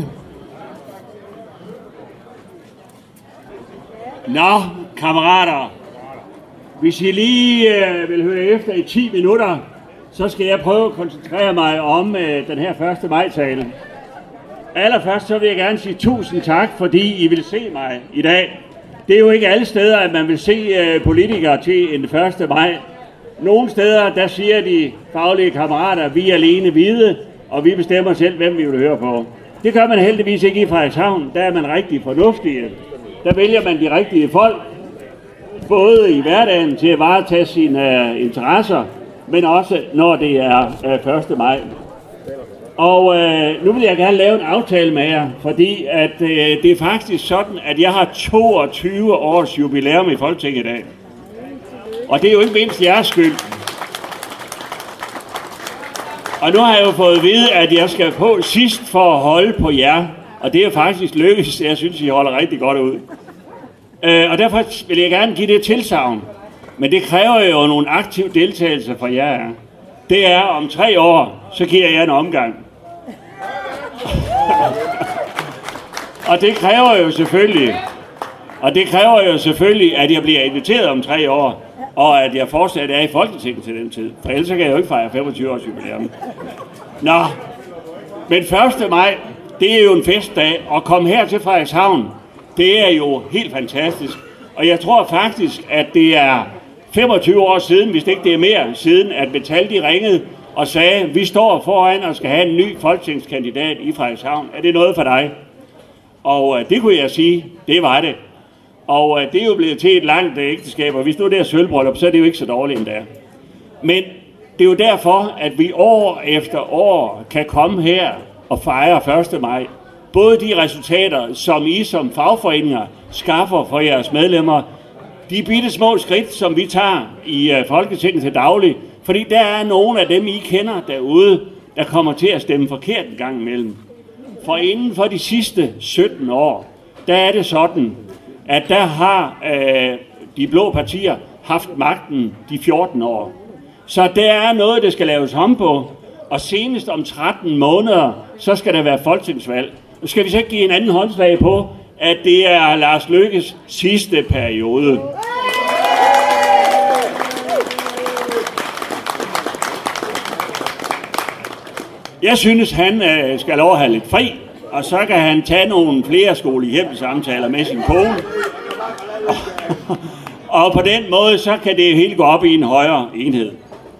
Nå, kammerater. Hvis I lige øh, vil høre efter i ti minutter, så skal jeg prøve at koncentrere mig om øh, den her første maj-tale. Allerførst så vil jeg gerne sige tusind tak, fordi I vil se mig i dag. Det er jo ikke alle steder, at man vil se øh, politikere til en første maj. Nogle steder, der siger de faglige kammerater, vi er alene hvide, og vi bestemmer selv, hvem vi vil høre på. Det gør man heldigvis ikke i Frederikshavn. Der er man rigtig fornuftige. Der vælger man de rigtige folk, både i hverdagen til at varetage sine øh, interesser, men også når det er øh, første maj. Og øh, nu vil jeg gerne lave en aftale med jer, fordi at, øh, det er faktisk sådan, at jeg har toogtyve års jubilæum i Folketinget i dag. Og det er jo ikke mindst jeres skyld. Og nu har jeg jo fået at vide, at jeg skal på sidst for at holde på jer. Og det er faktisk lykkedes. Jeg synes, I holder rigtig godt ud. Øh, og derfor vil jeg gerne give det tilsagn. Men det kræver jo nogle aktiv deltagelse fra jer. Det er om tre år, så giver jeg en omgang. Og det kræver jo selvfølgelig, og det kræver jo selvfølgelig, at jeg bliver inviteret om tre år, og at jeg fortsat er i Folketinget til den tid. For ellers kan jeg jo ikke fejre femogtyve års jubilæum. Nå, men første maj, det er jo en festdag, og komme her til Frederikshavn, det er jo helt fantastisk. Og jeg tror faktisk, at det er femogtyve år siden, hvis det ikke det er mere siden, at Metal de ringede og sagde, vi står foran og skal have en ny folketingskandidat i Frederikshavn. Er det noget for dig? Og øh, det kunne jeg sige, det var det. Og øh, det er jo blevet til et langt øh, ægteskab, og hvis nu det er sølvbryllup, så er det jo ikke så dårligt endda. Men det er jo derfor, at vi år efter år kan komme her og fejre første maj. Både de resultater, som I som fagforeninger skaffer for jeres medlemmer, de bitte små skridt, som vi tager i uh, Folketinget til daglig, fordi der er nogle af dem, I kender derude, der kommer til at stemme forkert en gang imellem. For inden for de sidste sytten år, der er det sådan, at der har uh, de blå partier haft magten de fjorten år. Så der er noget, der skal laves om på, og senest om tretten måneder, så skal der være folketingsvalg. Nu skal vi så give en anden håndslag på, at det er Lars Løkkes sidste periode. Jeg synes, han øh, skal lov at have lidt fri, og så kan han tage nogle flere skole-hjem-samtaler med sin kone. Og på den måde, så kan det hele gå op i en højere enhed.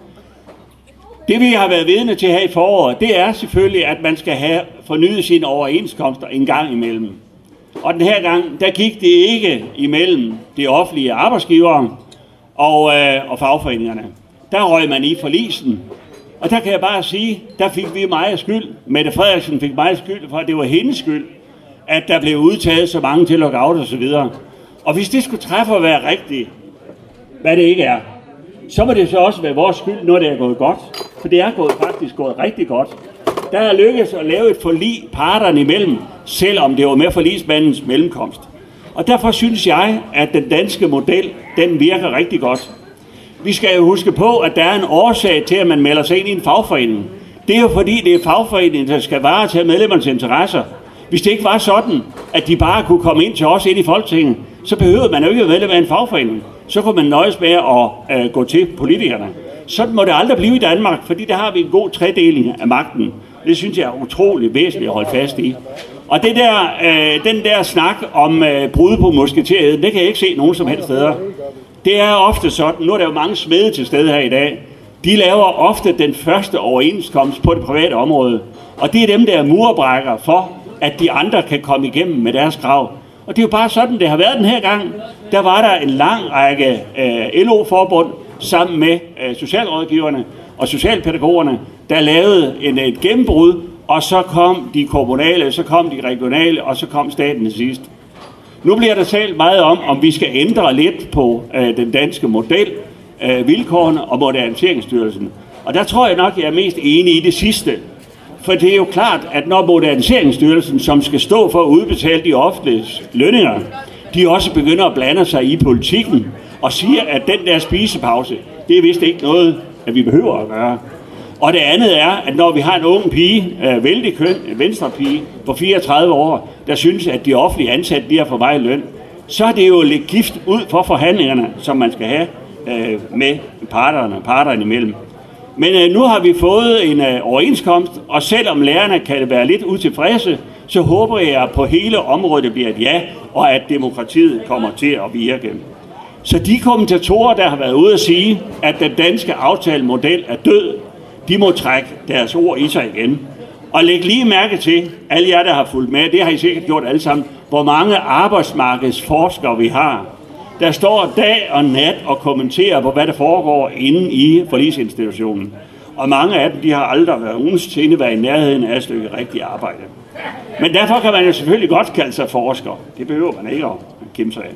Det vi har været vidne til her i foråret, det er selvfølgelig, at man skal have fornyet sine overenskomster en gang imellem. Og den her gang, der gik det ikke imellem de offentlige arbejdsgivere og, øh, og fagforeningerne. Der røg man i forlisen. Og der kan jeg bare sige, der fik vi meget skyld. Mette Frederiksen fik meget skyld for, at det var hendes skyld, at der blev udtaget så mange til lockout og så videre. Og hvis det skulle træffe at være rigtigt, hvad det ikke er, så må det så også være vores skyld, når det er gået godt. For det er gået, faktisk gået rigtig godt. Der er lykkedes at lave et forlig parterne imellem, selvom det var med forligsmandens mellemkomst. Og derfor synes jeg, at den danske model, den virker rigtig godt. Vi skal jo huske på, at der er en årsag til, at man melder sig ind i en fagforening. Det er jo fordi, det er fagforeningen, der skal varetage medlemmernes interesser. Hvis det ikke var sådan, at de bare kunne komme ind til os ind i Folketinget, så behøvede man jo ikke at medlem af en fagforening. Så kunne man nøjes med at øh, gå til politikerne. Sådan må det aldrig blive i Danmark, fordi der har vi en god tredeling af magten. Det synes jeg er utroligt væsentligt at holde fast i. Og det der, øh, den der snak om øh, brud på musketerheden, det kan jeg ikke se nogen som helst steder. Det er ofte sådan, nu er der jo mange smede til stede her i dag, de laver ofte den første overenskomst på det private område. Og det er dem, der er murbrækker for, at de andre kan komme igennem med deres krav. Og det er jo bare sådan, det har været den her gang. Der var der en lang række øh, L O-forbund sammen med øh, socialrådgiverne og socialpædagogerne, der lavede en, et gennembrud, og så kom de kommunale, så kom de regionale, og så kom staten til sidst. Nu bliver der talt meget om, om vi skal ændre lidt på øh, den danske model, øh, vilkårene og Moderniseringsstyrelsen. Og der tror jeg nok, jeg er mest enig i det sidste. For det er jo klart, at når Moderniseringsstyrelsen, som skal stå for at udbetale de offentlige lønninger, de også begynder at blande sig i politikken og siger, at den der spisepause, det er vist ikke noget, at vi behøver at gøre. Og det andet er, at når vi har en ung pige, øh, vældig køn, en venstre pige på fireogtredive år, der synes, at de offentlige ansatte de har for meget løn, så er det jo lidt gift ud for forhandlingerne, som man skal have øh, med parterne, parterne imellem. Men øh, nu har vi fået en øh, overenskomst, og selvom lærerne kan være lidt utilfredse, så håber jeg på hele området, det bliver et ja, og at demokratiet kommer til at virke. Så de kommentatorer, der har været ude at sige, at den danske aftalemodel er død, de må trække deres ord i sig igen. Og læg lige mærke til, alle jer, der har fulgt med, det har I sikkert gjort alle sammen, hvor mange arbejdsmarkedsforskere vi har, der står dag og nat og kommenterer på, hvad der foregår inde i forligsinstitutionen. Og mange af dem, de har aldrig været nogensinde været i nærheden af et stykke rigtigt arbejde. Men derfor kan man jo selvfølgelig godt kalde sig forsker. Det behøver man ikke at kæmpe sig af.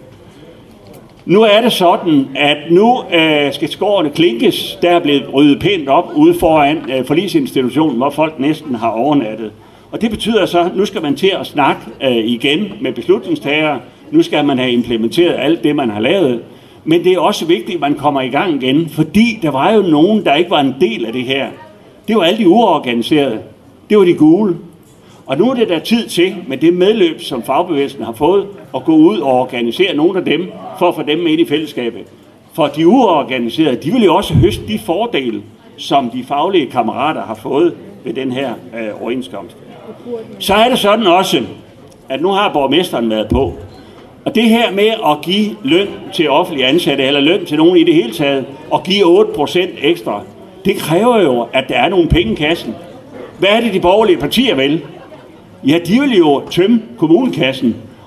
Nu er det sådan, at nu øh, skal skårene klinkes. Der er blevet ryddet pænt op ude foran øh, forligsinstitutionen, hvor folk næsten har overnattet. Og det betyder så, at nu skal man til at snakke øh, igen med beslutningstagere. Nu skal man have implementeret alt det, man har lavet. Men det er også vigtigt, at man kommer i gang igen, fordi der var jo nogen, der ikke var en del af det her. Det var alle de uorganiserede. Det var de gule. Og nu er det der tid til, med det medløb, som fagbevægelsen har fået, at gå ud og organisere nogle af dem, for at få dem med ind i fællesskabet. For de uorganiserede, de vil jo også høste de fordele, som de faglige kammerater har fået ved den her øh, overenskomst. Så er det sådan også, at nu har borgmesteren været på. Og det her med at give løn til offentlige ansatte, eller løn til nogen i det hele taget, og give otte procent ekstra, det kræver jo, at der er nogle penge i kassen. Hvad er det, de borgerlige partier vil? Ja, de vil jo tømme kommunekassen,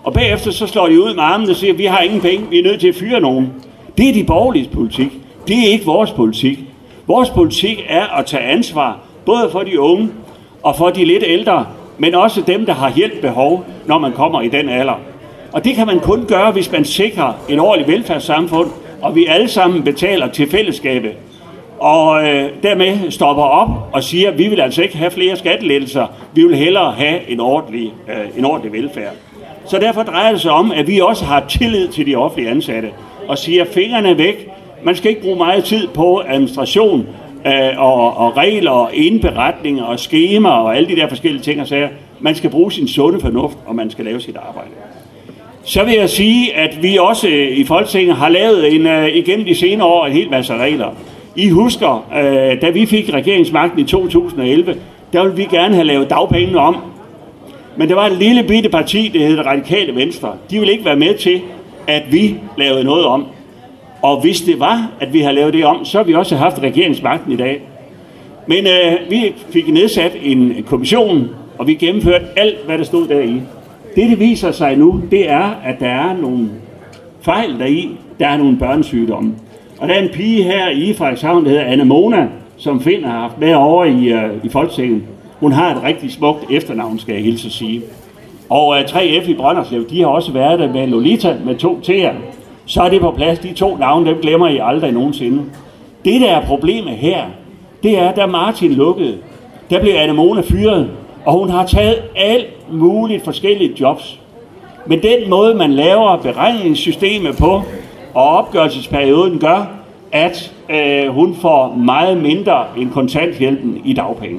Og bagefter så slår de ud med armen og siger, at vi har ingen penge, vi er nødt til at fyre nogen. Det er de borgerlige politik. Det er ikke vores politik. Vores politik er at tage ansvar, både for de unge og for de lidt ældre, men også dem, der har hjælp behov, når man kommer i den alder. Og det kan man kun gøre, hvis man sikrer et ordentligt velfærdssamfund, og vi alle sammen betaler til fællesskabet. Og øh, dermed stopper op og siger, at vi vil altså ikke have flere skattelettelser, vi vil hellere have en ordentlig, øh, en ordentlig velfærd. Så derfor drejer det sig om, at vi også har tillid til de offentlige ansatte, og siger fingrene væk. Man skal ikke bruge meget tid på administration øh, og, og regler og indberetninger og skemaer og alle de der forskellige ting og sager. Man skal bruge sin sunde fornuft, og man skal lave sit arbejde. Så vil jeg sige, at vi også i Folketinget har lavet en, uh, igennem de senere år en hel masse regler. I husker, uh, da vi fik regeringsmagten i to tusind og elleve, der ville vi gerne have lavet dagpengene om. Men der var et lille bitte parti, der hed Radikale Venstre. De ville ikke være med til, at vi lavede noget om. Og hvis det var, at vi havde lavet det om, så har vi også haft regeringsmagten i dag. Men uh, vi fik nedsat en kommission, og vi gennemførte alt, hvad der stod deri. Det, det viser sig nu, det er, at der er nogle fejl deri. Der er nogle børnesygdomme. Og der er en pige her i Frederikshavn, der hedder Anne Mona, som Finn har haft med over i, uh, i Folketinget. Hun har et rigtig smukt efternavn, skal jeg hilse at sige. Og uh, tre F i Brønderslev, de har også været der med Lolita med to T'er. Så er det på plads. De to navne, dem glemmer I aldrig nogensinde. Det, der er problemet her, det er, da Martin lukkede, der blev Anne Mona fyret, og hun har taget alt muligt forskellige jobs. Men den måde, man laver beregningssystemet på, og opgørelsesperioden gør, at øh, hun får meget mindre end kontanthjælpen i dagpenge.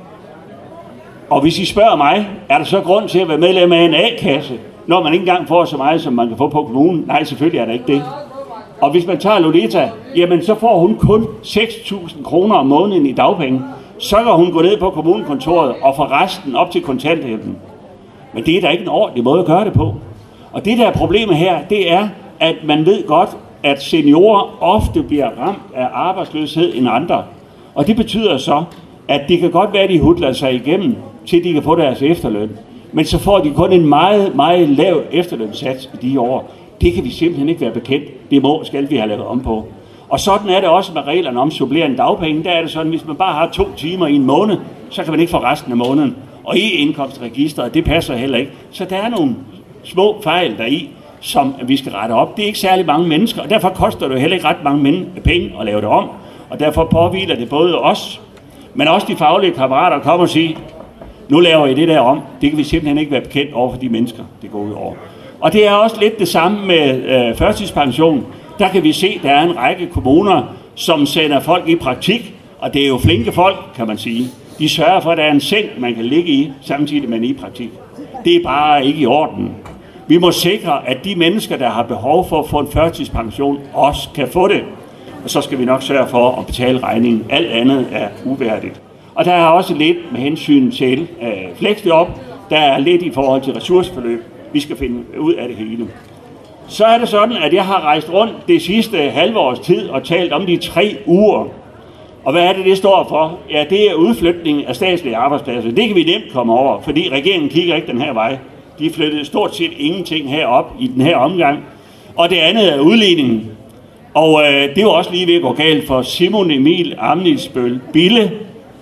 Og hvis I spørger mig, er der så grund til at være medlem af en A-kasse, når man ikke engang får så meget, som man kan få på kommunen? Nej, selvfølgelig er der ikke det. Og hvis man tager Lolita, jamen så får hun kun seks tusind kroner om måneden i dagpenge. Så kan hun gå ned på kommunekontoret og få resten op til kontanthjælpen. Men det er da ikke en ordentlig måde at gøre det på. Og det der er problemet her, det er, at man ved godt, at seniorer ofte bliver ramt af arbejdsløshed end andre. Og det betyder så, at det kan godt være, at de hudler sig igennem, til de kan få deres efterløn. Men så får de kun en meget, meget lav efterlønssats i de år. Det kan vi simpelthen ikke være bekendt. Det må, skal vi have lavet om på. Og sådan er det også med reglerne om supplerende dagpenge. Der er det sådan, hvis man bare har to timer i en måned, så kan man ikke få resten af måneden. Og i indkomstregisteret, det passer heller ikke. Så der er nogle små fejl deri, som vi skal rette op. Det er ikke særlig mange mennesker, og derfor koster det jo heller ikke ret mange penge at lave det om. Og derfor påhviler det både os, men også de faglige kammerater, der kommer og siger, nu laver I det der om. Det kan vi simpelthen ikke være bekendt over for de mennesker, det går ud over. Og det er også lidt det samme med øh, førtidspension. Der kan vi se, at der er en række kommuner, som sender folk i praktik, og det er jo flinke folk, kan man sige. De sørger for, at der er en seng, man kan ligge i, samtidig med en i praktik. Det er bare ikke i orden. Vi må sikre, at de mennesker, der har behov for at få en førtidspension, også kan få det. Og så skal vi nok sørge for at betale regningen. Alt andet er uværdigt. Og der er også lidt med hensyn til øh, flexjob. Der er lidt i forhold til ressourceforløb. Vi skal finde ud af det hele. Så er det sådan, at jeg har rejst rundt det sidste halve års tid og talt om de tre uger. Og hvad er det, det står for? Ja, det er udflytning af statslige arbejdspladser. Det kan vi nemt komme over, fordi regeringen kigger ikke den her vej. De flyttede stort set ingenting herop i den her omgang. Og det andet er udligningen. Og øh, det var også lige ved at gå galt for Simon Emil Ammitzbøll Bille,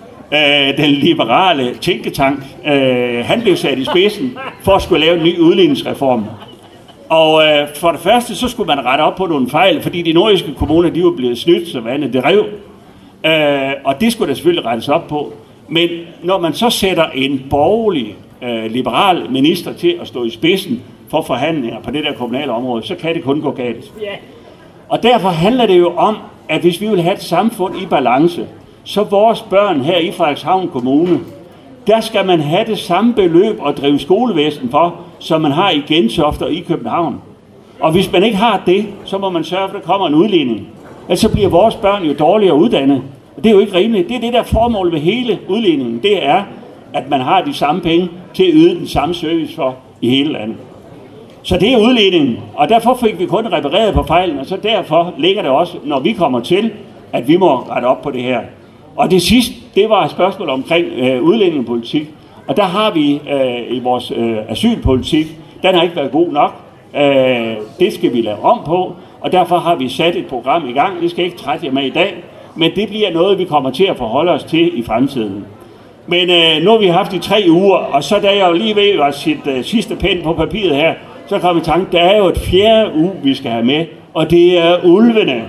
øh, den liberale tænketank. Øh, han blev sat i spidsen for at skulle lave en ny udligningsreform. Og øh, for det første, så skulle man rette op på nogle fejl, fordi de nordiske kommuner, de var blevet snydt, så vandet det rev. Øh, og det skulle der selvfølgelig rettes op på. Men når man så sætter en borgerlig, øh, liberal minister til at stå i spidsen for forhandlinger på det der kommunale område, så kan det kun gå galt. Og derfor handler det jo om, at hvis vi vil have et samfund i balance, så vores børn her i Frederikshavn Kommune, der skal man have det samme beløb at drive skolevæsen for, som man har i Gentofte og i København. Og hvis man ikke har det, så må man sørge for, at der kommer en udligning. Ellers så bliver vores børn jo dårligere uddannet. Og det er jo ikke rimeligt. Det er det der formål ved hele udligningen. Det er, at man har de samme penge til at yde den samme service for i hele landet. Så det er udligningen. Og derfor fik vi kun repareret på fejlen. Og så derfor ligger det også, når vi kommer til, at vi må rette op på det her. Og det sidste, det var et spørgsmål omkring øh, udlændingepolitik. Og der har vi øh, i vores øh, asylpolitik, Den har ikke været god nok. Øh, det skal vi lave om på, og derfor har vi sat et program i gang. Det skal jeg ikke trætte jer med i dag, men det bliver noget, vi kommer til at forholde os til i fremtiden. Men øh, nu har vi haft i tre uger, og så da jeg jo lige ved at sætte øh, sidste pen på papiret her, så kom jeg i tanke, der er jo et fjerde uge, vi skal have med, og det er ulvene.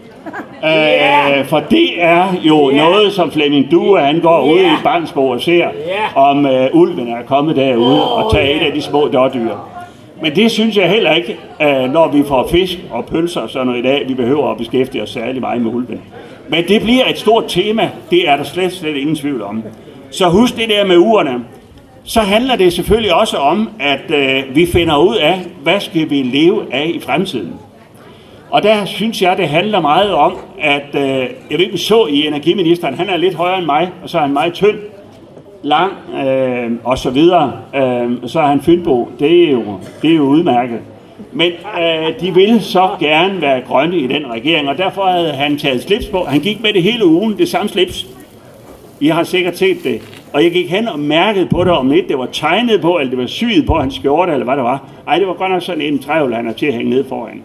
Øh, for det er jo yeah. noget, som Flemming Due, han går yeah. ud i Bangsbo og ser, yeah. om øh, ulvene er kommet derude oh, og tager yeah. et af de små dårdyr. Men det synes jeg heller ikke, øh, når vi får fisk og pølser og sådan noget i dag, vi behøver at beskæftige os særlig meget med ulven. Men det bliver et stort tema, det er der slet, slet ingen tvivl om. Så husk det der med ugerne. Så handler det selvfølgelig også om, at øh, vi finder ud af, hvad skal vi leve af i fremtiden. Og der synes jeg, det handler meget om, at øh, jeg ved ikke, så i energiministeren, han er lidt højere end mig, og så er han meget tynd, lang øh, og så videre. Øh, så er han Fynbo, det er jo, det er jo udmærket. Men øh, de vil så gerne være grønne i den regering, og derfor havde han taget slips på. Han gik med det hele ugen, det samme slips. I har sikkert set det. Og jeg gik hen og mærkede på det om lidt. Det var tegnet på, eller det var syet på hans skjorte, eller hvad det var. Ej, det var godt nok sådan en trævl, han er til at hænge ned foran.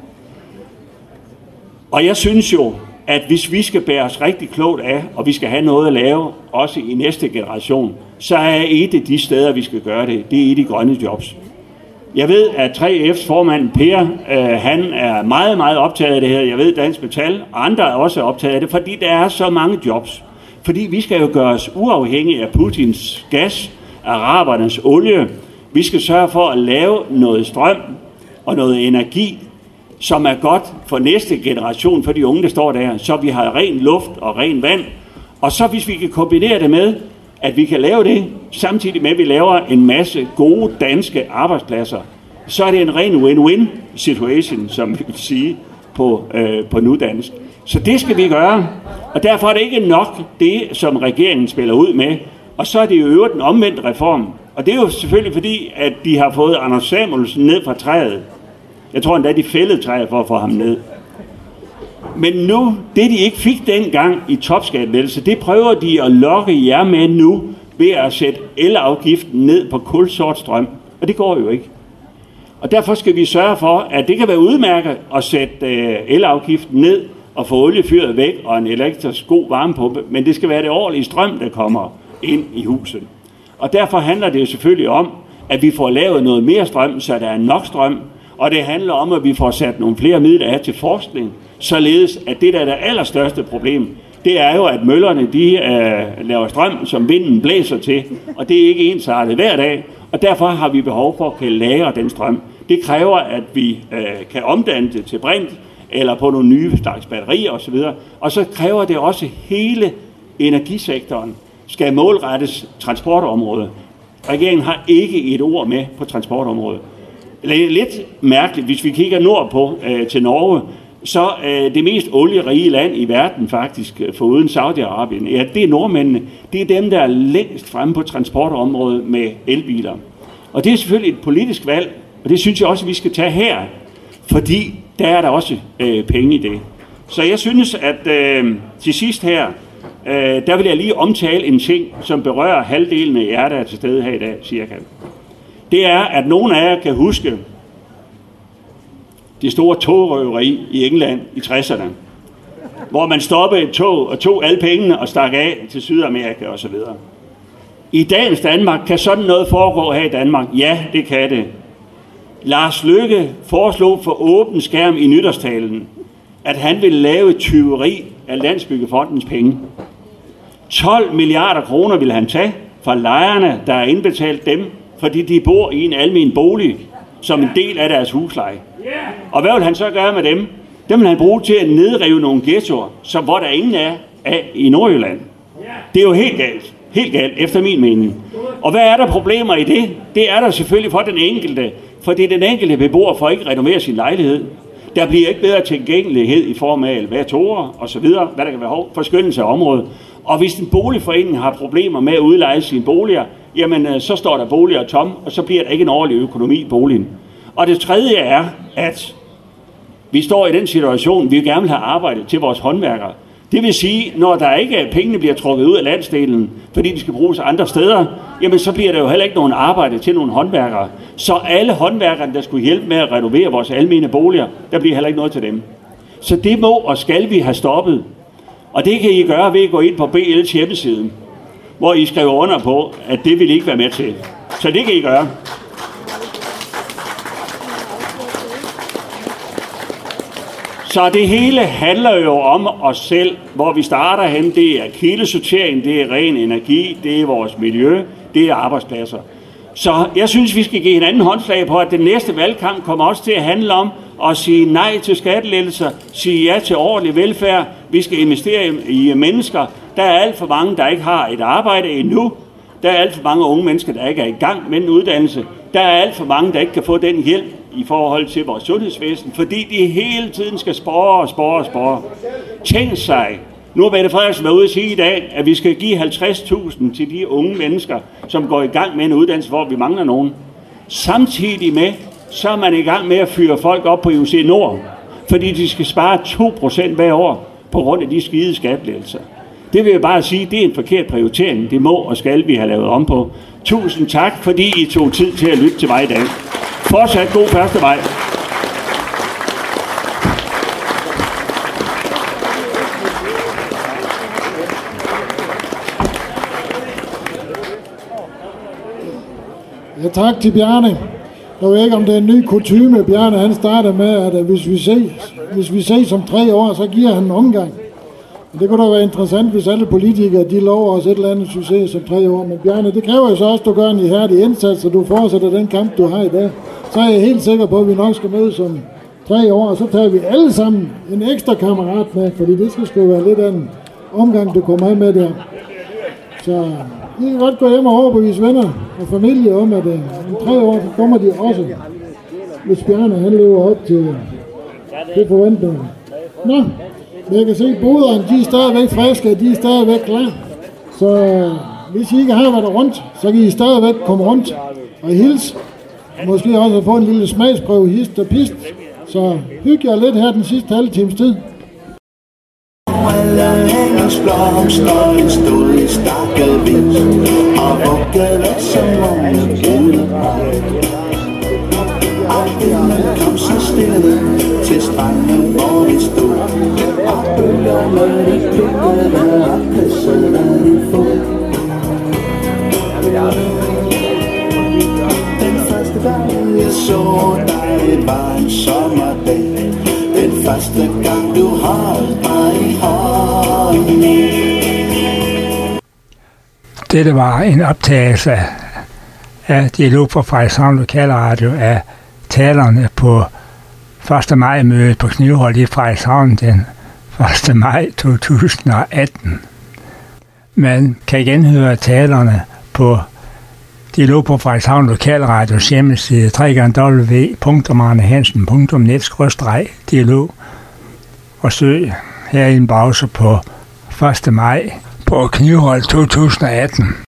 Og jeg synes jo, at hvis vi skal bære os rigtig klogt af, og vi skal have noget at lave, også i næste generation, så er et af de steder, vi skal gøre det, det er i de grønne jobs. Jeg ved, at tre F's formand Per, øh, han er meget, meget optaget af det her. Jeg ved, Dansk Metal og andre er også optaget af det, fordi der er så mange jobs. Fordi vi skal jo gøre os uafhængige af Putins gas, arabernes olie. Vi skal sørge for at lave noget strøm og noget energi, som er godt for næste generation, for de unge, der står der, så vi har ren luft og ren vand. Og så hvis vi kan kombinere det med, at vi kan lave det, samtidig med, at vi laver en masse gode danske arbejdspladser, så er det en ren win-win situation, som vi vil sige på, øh, på nudansk. Så det skal vi gøre, og derfor er det ikke nok det, som regeringen spiller ud med, og så er det jo øvrigt en omvendt reform. Og det er jo selvfølgelig fordi, at de har fået Anders Samuelsen ned fra træet. Jeg tror endda, de fældede træet for at få ham ned. Men nu, det de ikke fik dengang i topskattelettelse, det prøver de at lokke jer med nu, ved at sætte elafgiften ned på kulsort strøm. Og det går jo ikke. Og derfor skal vi sørge for, at det kan være udmærket at sætte elafgiften ned og få oliefyret væk og en elektrisk god varmepumpe, men det skal være det årlige strøm, der kommer ind i huset. Og derfor handler det jo selvfølgelig om, at vi får lavet noget mere strøm, så der er nok strøm, og det handler om, at vi får sat nogle flere midler af til forskning, således at det, der er det allerstørste problem, det er jo, at møllerne, de øh, laver strøm, som vinden blæser til, og det er ikke ensartet hver dag, og derfor har vi behov for at kan lagre den strøm. Det kræver, at vi øh, kan omdanne det til brint, eller på nogle nye slags batterier osv., og så kræver det også, at hele energisektoren skal målrettes transportområdet. Regeringen har ikke et ord med på transportområdet. Lidt mærkeligt, hvis vi kigger nordpå øh, til Norge, så øh, det mest olierige land i verden faktisk, øh, foruden Saudi-Arabien, ja, det er nordmændene. Det er dem, der er længst fremme på transportområdet med elbiler. Og det er selvfølgelig et politisk valg, og det synes jeg også, vi skal tage her, fordi der er der også øh, penge i det. Så jeg synes, at øh, til sidst her, øh, der vil jeg lige omtale en ting, som berører halvdelen af jer, der er til stede her i dag, cirka. Det er, at nogle af jer kan huske det store togrøveri i England i tresserne, hvor man stoppede et tog og tog alle pengene og stak af til Sydamerika osv. I dagens Danmark kan sådan noget foregå her i Danmark. Ja, det kan det. Lars Løkke foreslog for åben skærm i nytårstalen, at han ville lave et tyveri af Landsbyggefondens penge. tolv milliarder kroner ville han tage fra lejerne, der har indbetalt dem, fordi de bor i en almen bolig som en del af deres husleje. Og hvad vil han så gøre med dem? Dem vil han bruge til at nedrive nogle ghettoer, som hvor der ingen er af i Nordjylland. Det er jo helt galt. Helt galt, efter min mening. Og hvad er der problemer i det? Det er der selvfølgelig for den enkelte. Fordi den enkelte beboer får ikke renovere sin lejlighed. Der bliver ikke bedre tilgængelighed i form af elevatorer og så videre, hvad der kan være forskyndelse af området. Og hvis en boligforening har problemer med at udleje sine boliger, jamen så står der boliger tom, og så bliver der ikke en ordentlig økonomi i boligen. Og det tredje er, at vi står i den situation, vi gerne vil have arbejdet til vores håndværkere. Det vil sige, når der ikke pengene bliver trukket ud af landsdelen, fordi de skal bruges andre steder, jamen så bliver der jo heller ikke nogen arbejde til nogle håndværkere. Så alle håndværkerne, der skulle hjælpe med at renovere vores almene boliger, der bliver heller ikke noget til dem. Så det må og skal vi have stoppet. Og det kan I gøre ved at gå ind på B L's hjemmeside, hvor I skriver under på, at det vil I ikke være med til. Så det kan I gøre. Så det hele handler jo om os selv, hvor vi starter hen. Det er kildesortering, det er ren energi, det er vores miljø, det er arbejdspladser. Så jeg synes, vi skal give hinanden håndslag på, at den næste valgkamp kommer også til at handle om at sige nej til skattelettelser, sige ja til ordentlig velfærd. Vi skal investere i mennesker. Der er alt for mange, der ikke har et arbejde endnu. Der er alt for mange unge mennesker, der ikke er i gang med en uddannelse. Der er alt for mange, der ikke kan få den hjælp i forhold til vores sundhedsvæsen, fordi de hele tiden skal spare og spare og spare. Tænk sig, nu har Mette Frederiksen været ude at sige i dag, at vi skal give halvtreds tusind til de unge mennesker, som går i gang med en uddannelse, hvor vi mangler nogen. Samtidig med, så er man i gang med at fyre folk op på I U C Nord, fordi de skal spare to procent hver år på grund af de skide skattelettelser. Det vil jeg bare sige, det er en forkert prioritering. Det må og skal vi have lavet om på. Tusind tak, fordi I tog tid til at lytte til mig i dag. Fortsat god første maj. Ja, tak til Bjarne. Jeg ved ikke, om det er en ny kutyme. Bjarne han starter med, at hvis vi ses, hvis vi ses om tre år, så giver han en omgang. Det kunne da være interessant, hvis alle politikere de lover os et eller andet succes som tre år. Men Bjarne, det kræver jo så også, at du gør en ihærdig indsats, og du fortsætter den kamp, du har i dag. Så er jeg helt sikker på, at vi nok skal mødes om tre år, og så tager vi alle sammen en ekstra kammerat med, fordi det skal sgu være lidt af en omgang, du kommer med der. Så I kan godt gå hjem og overbevise venner og familie om, at om tre år så kommer de også, hvis Bjarne han lever op til det forventninger. Nå. Jeg kan se, at boderne, de er stadigvæk friske, de er stadigvæk klar. Så hvis I ikke har været rundt, så kan I stadigvæk komme rundt og hilse. Måske også få en lille smagsprøve, hist og pist. Så hygge jer lidt her den sidste halve times tid. Alle hængers blomster, en stod i stakkelvis, og vugget væk som nogle gule bræk. Og vinden kom så stille til stranden, hvor vi stod, og bølgerne de klikkede og kyssede din fod. Den første gang jeg så dig var en sommerdag. Den første gang du holdt mig i hånden. Dette var en optagelse af Dialog på Frederikshavn Lokalradio af talerne på første maj-mødet på Knivholt i Frederikshavn den første maj to tusind og atten. Man kan genhøre talerne på Dialog på Frederikshavn Lokalradios hjemmeside w w w punktum arnehansen punktum net skråstreg dialog og søg her i en browser på første maj på Knivholt to tusind og atten.